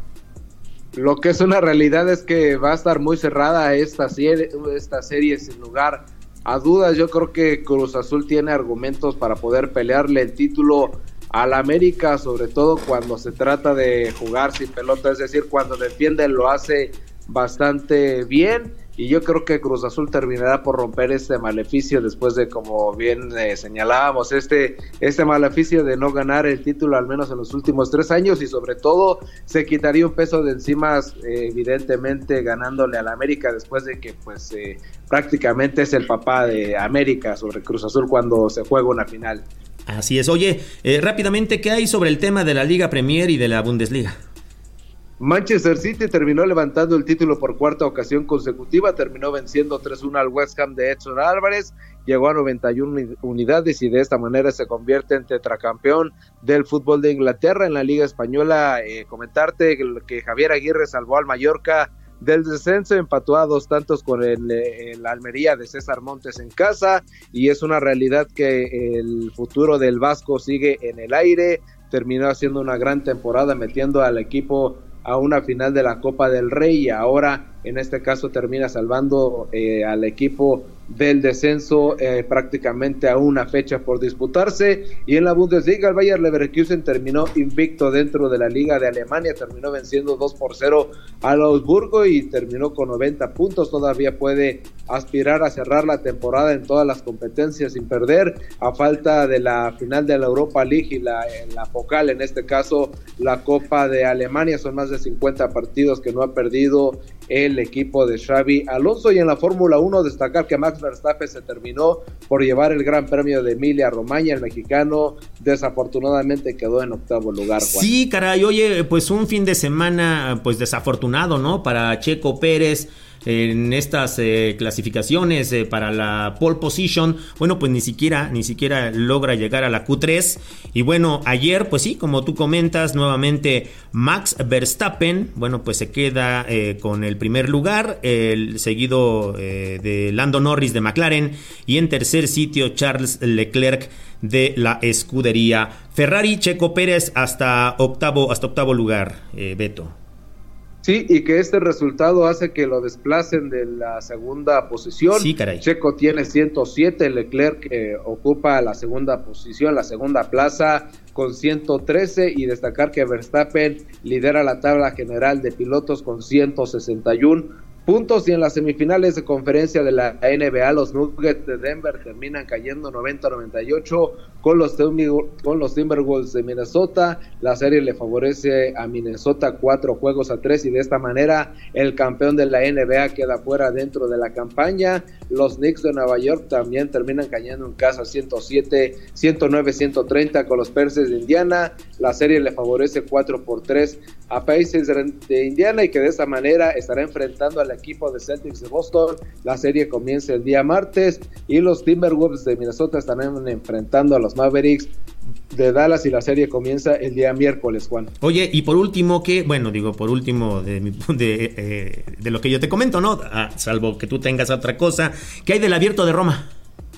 Lo que es una realidad es que va a estar muy cerrada esta serie, esta serie sin lugar a dudas. Yo creo que Cruz Azul tiene argumentos para poder pelearle el título al América, sobre todo cuando se trata de jugar sin pelota, es decir, cuando defiende lo hace bastante bien. Y yo creo que Cruz Azul terminará por romper este maleficio después de, como bien eh, señalábamos, este, este maleficio de no ganar el título al menos en los últimos tres años, y sobre todo se quitaría un peso de encima, eh, evidentemente ganándole al América después de que pues eh, prácticamente es el papá de América sobre Cruz Azul cuando se juega una final. Así es. Oye, eh, rápidamente, ¿qué hay sobre el tema de la Liga Premier y de la Bundesliga? Manchester City terminó levantando el título por cuarta ocasión consecutiva, terminó venciendo tres uno al West Ham de Edson Álvarez, llegó a noventa y una unidades y de esta manera se convierte en tetracampeón del fútbol de Inglaterra. En la Liga Española, eh, comentarte que, que Javier Aguirre salvó al Mallorca del descenso, empató a dos tantos con el, el Almería de César Montes en casa, y es una realidad que el futuro del Vasco sigue en el aire. Terminó haciendo una gran temporada metiendo al equipo a una final de la Copa del Rey y ahora en este caso termina salvando eh, al equipo del descenso eh, prácticamente a una fecha por disputarse. Y en la Bundesliga el Bayer Leverkusen terminó invicto dentro de la Liga de Alemania, terminó venciendo dos por cero al Augsburgo y terminó con noventa puntos, todavía puede aspirar a cerrar la temporada en todas las competencias sin perder, a falta de la final de la Europa League y la, en la Pokal, en este caso la Copa de Alemania. Son más de cincuenta partidos que no ha perdido el equipo de Xabi Alonso. Y en la Fórmula uno destacar que Max Verstappen se terminó por llevar el Gran Premio de Emilia Romagna. El mexicano desafortunadamente quedó en octavo lugar, Juan. Sí, caray, oye, pues un fin de semana pues desafortunado, ¿no? Para Checo Pérez en estas eh, clasificaciones eh, para la pole position. Bueno, pues ni siquiera ni siquiera logra llegar a la Q tres. Y bueno, ayer pues sí, como tú comentas, nuevamente Max Verstappen, bueno, pues se queda eh, con el primer lugar, el seguido eh, de Lando Norris de McLaren, y en tercer sitio Charles Leclerc de la escudería Ferrari. Checo Pérez hasta octavo hasta octavo lugar, eh, Beto. Sí, y que este resultado hace que lo desplacen de la segunda posición. Sí, caray. Checo tiene ciento siete, Leclerc que ocupa la segunda posición, la segunda plaza con ciento trece, y destacar que Verstappen lidera la tabla general de pilotos con ciento sesenta y uno puntos. Y en las semifinales de conferencia de la N B A, los Nuggets de Denver terminan cayendo noventa a noventa y ocho con los, con los Timberwolves de Minnesota. La serie le favorece a Minnesota cuatro juegos a tres, y de esta manera el campeón de la N B A queda fuera dentro de la campaña. Los Knicks de Nueva York también terminan cayendo en casa ciento siete, ciento nueve, ciento treinta con los Pacers de Indiana. La serie le favorece cuatro por tres a Pacers de Indiana, y que de esta manera estará enfrentando al equipo de Celtics de Boston. La serie comienza el día martes, y los Timberwolves de Minnesota estarán enfrentando a los Mavericks de Dallas, y la serie comienza el día miércoles, Juan. Oye, y por último, que bueno, digo, por último de, de, eh, de lo que yo te comento, ¿no? Ah, salvo que tú tengas otra cosa, ¿qué hay del Abierto de Roma?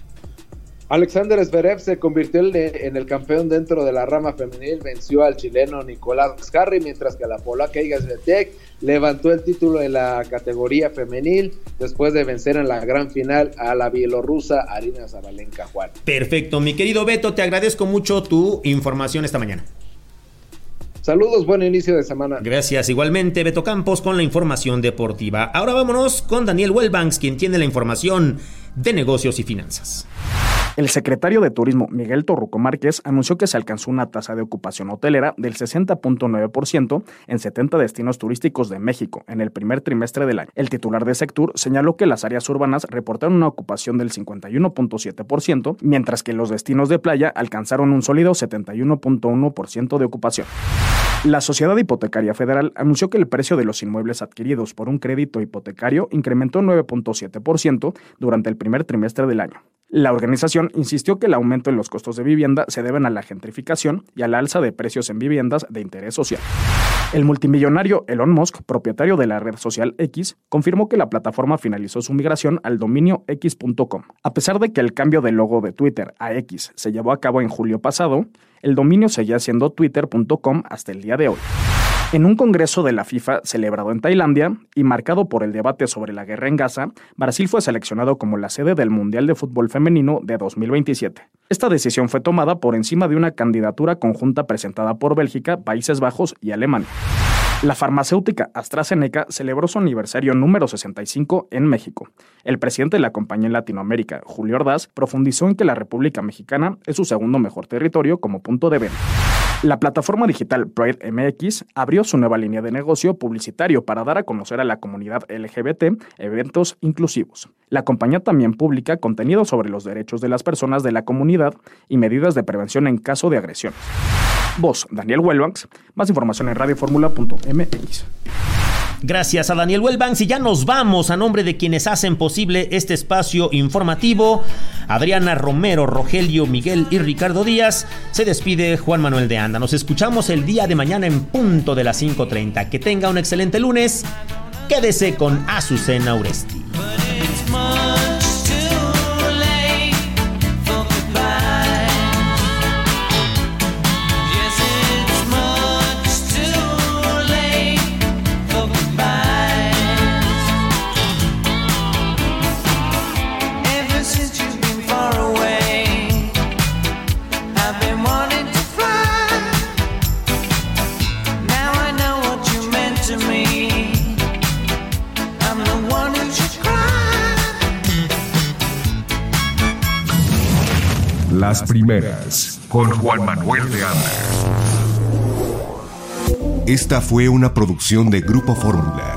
Alexander Zverev se convirtió en el campeón dentro de la rama femenil, venció al chileno Nicolás Jarry, mientras que la polaca Iga Swiatek levantó el título en la categoría femenil después de vencer en la gran final a la bielorrusa Arina Zabalenka, Juan. Perfecto, mi querido Beto, te agradezco mucho tu información esta mañana. Saludos, buen inicio de semana. Gracias, igualmente, Beto Campos con la información deportiva. Ahora vámonos con Daniel Wellbanks, quien tiene la información de negocios y finanzas. El secretario de Turismo, Miguel Torruco Márquez, anunció que se alcanzó una tasa de ocupación hotelera del sesenta punto nueve por ciento en setenta destinos turísticos de México en el primer trimestre del año. El titular de Sectur señaló que las áreas urbanas reportaron una ocupación del cincuenta y uno punto siete por ciento, mientras que los destinos de playa alcanzaron un sólido setenta y uno punto uno por ciento de ocupación. La Sociedad Hipotecaria Federal anunció que el precio de los inmuebles adquiridos por un crédito hipotecario incrementó nueve punto siete por ciento durante el primer trimestre del año. La organización insistió que el aumento en los costos de vivienda se deben a la gentrificación y a la alza de precios en viviendas de interés social. El multimillonario Elon Musk, propietario de la red social X, confirmó que la plataforma finalizó su migración al dominio equis punto com. A pesar de que el cambio de logo de Twitter a X se llevó a cabo en julio pasado, el dominio seguía siendo twitter punto com hasta el día de hoy. En un congreso de la FIFA celebrado en Tailandia y marcado por el debate sobre la guerra en Gaza, Brasil fue seleccionado como la sede del Mundial de Fútbol Femenino de dos mil veintisiete. Esta decisión fue tomada por encima de una candidatura conjunta presentada por Bélgica, Países Bajos y Alemania. La farmacéutica AstraZeneca celebró su aniversario número sesenta y cinco en México. El presidente de la compañía en Latinoamérica, Julio Ordaz, profundizó en que la República Mexicana es su segundo mejor territorio como punto de venta. La plataforma digital Pride M X abrió su nueva línea de negocio publicitario para dar a conocer a la comunidad L G B T eventos inclusivos. La compañía también publica contenido sobre los derechos de las personas de la comunidad y medidas de prevención en caso de agresiones. Voz, Daniel Wellbanks. Más información en radioformula punto m x. Gracias a Daniel Wellbanks, y ya nos vamos. A nombre de quienes hacen posible este espacio informativo, Adriana Romero, Rogelio, Miguel y Ricardo Díaz, se despide Juan Manuel de Anda. Nos escuchamos el día de mañana en punto de las cinco treinta. Que tenga un excelente lunes. Quédese con Azucena Uresti. Yes, it's much too late Las primeras, con Juan Manuel de Anda. Esta fue una producción de Grupo Fórmula.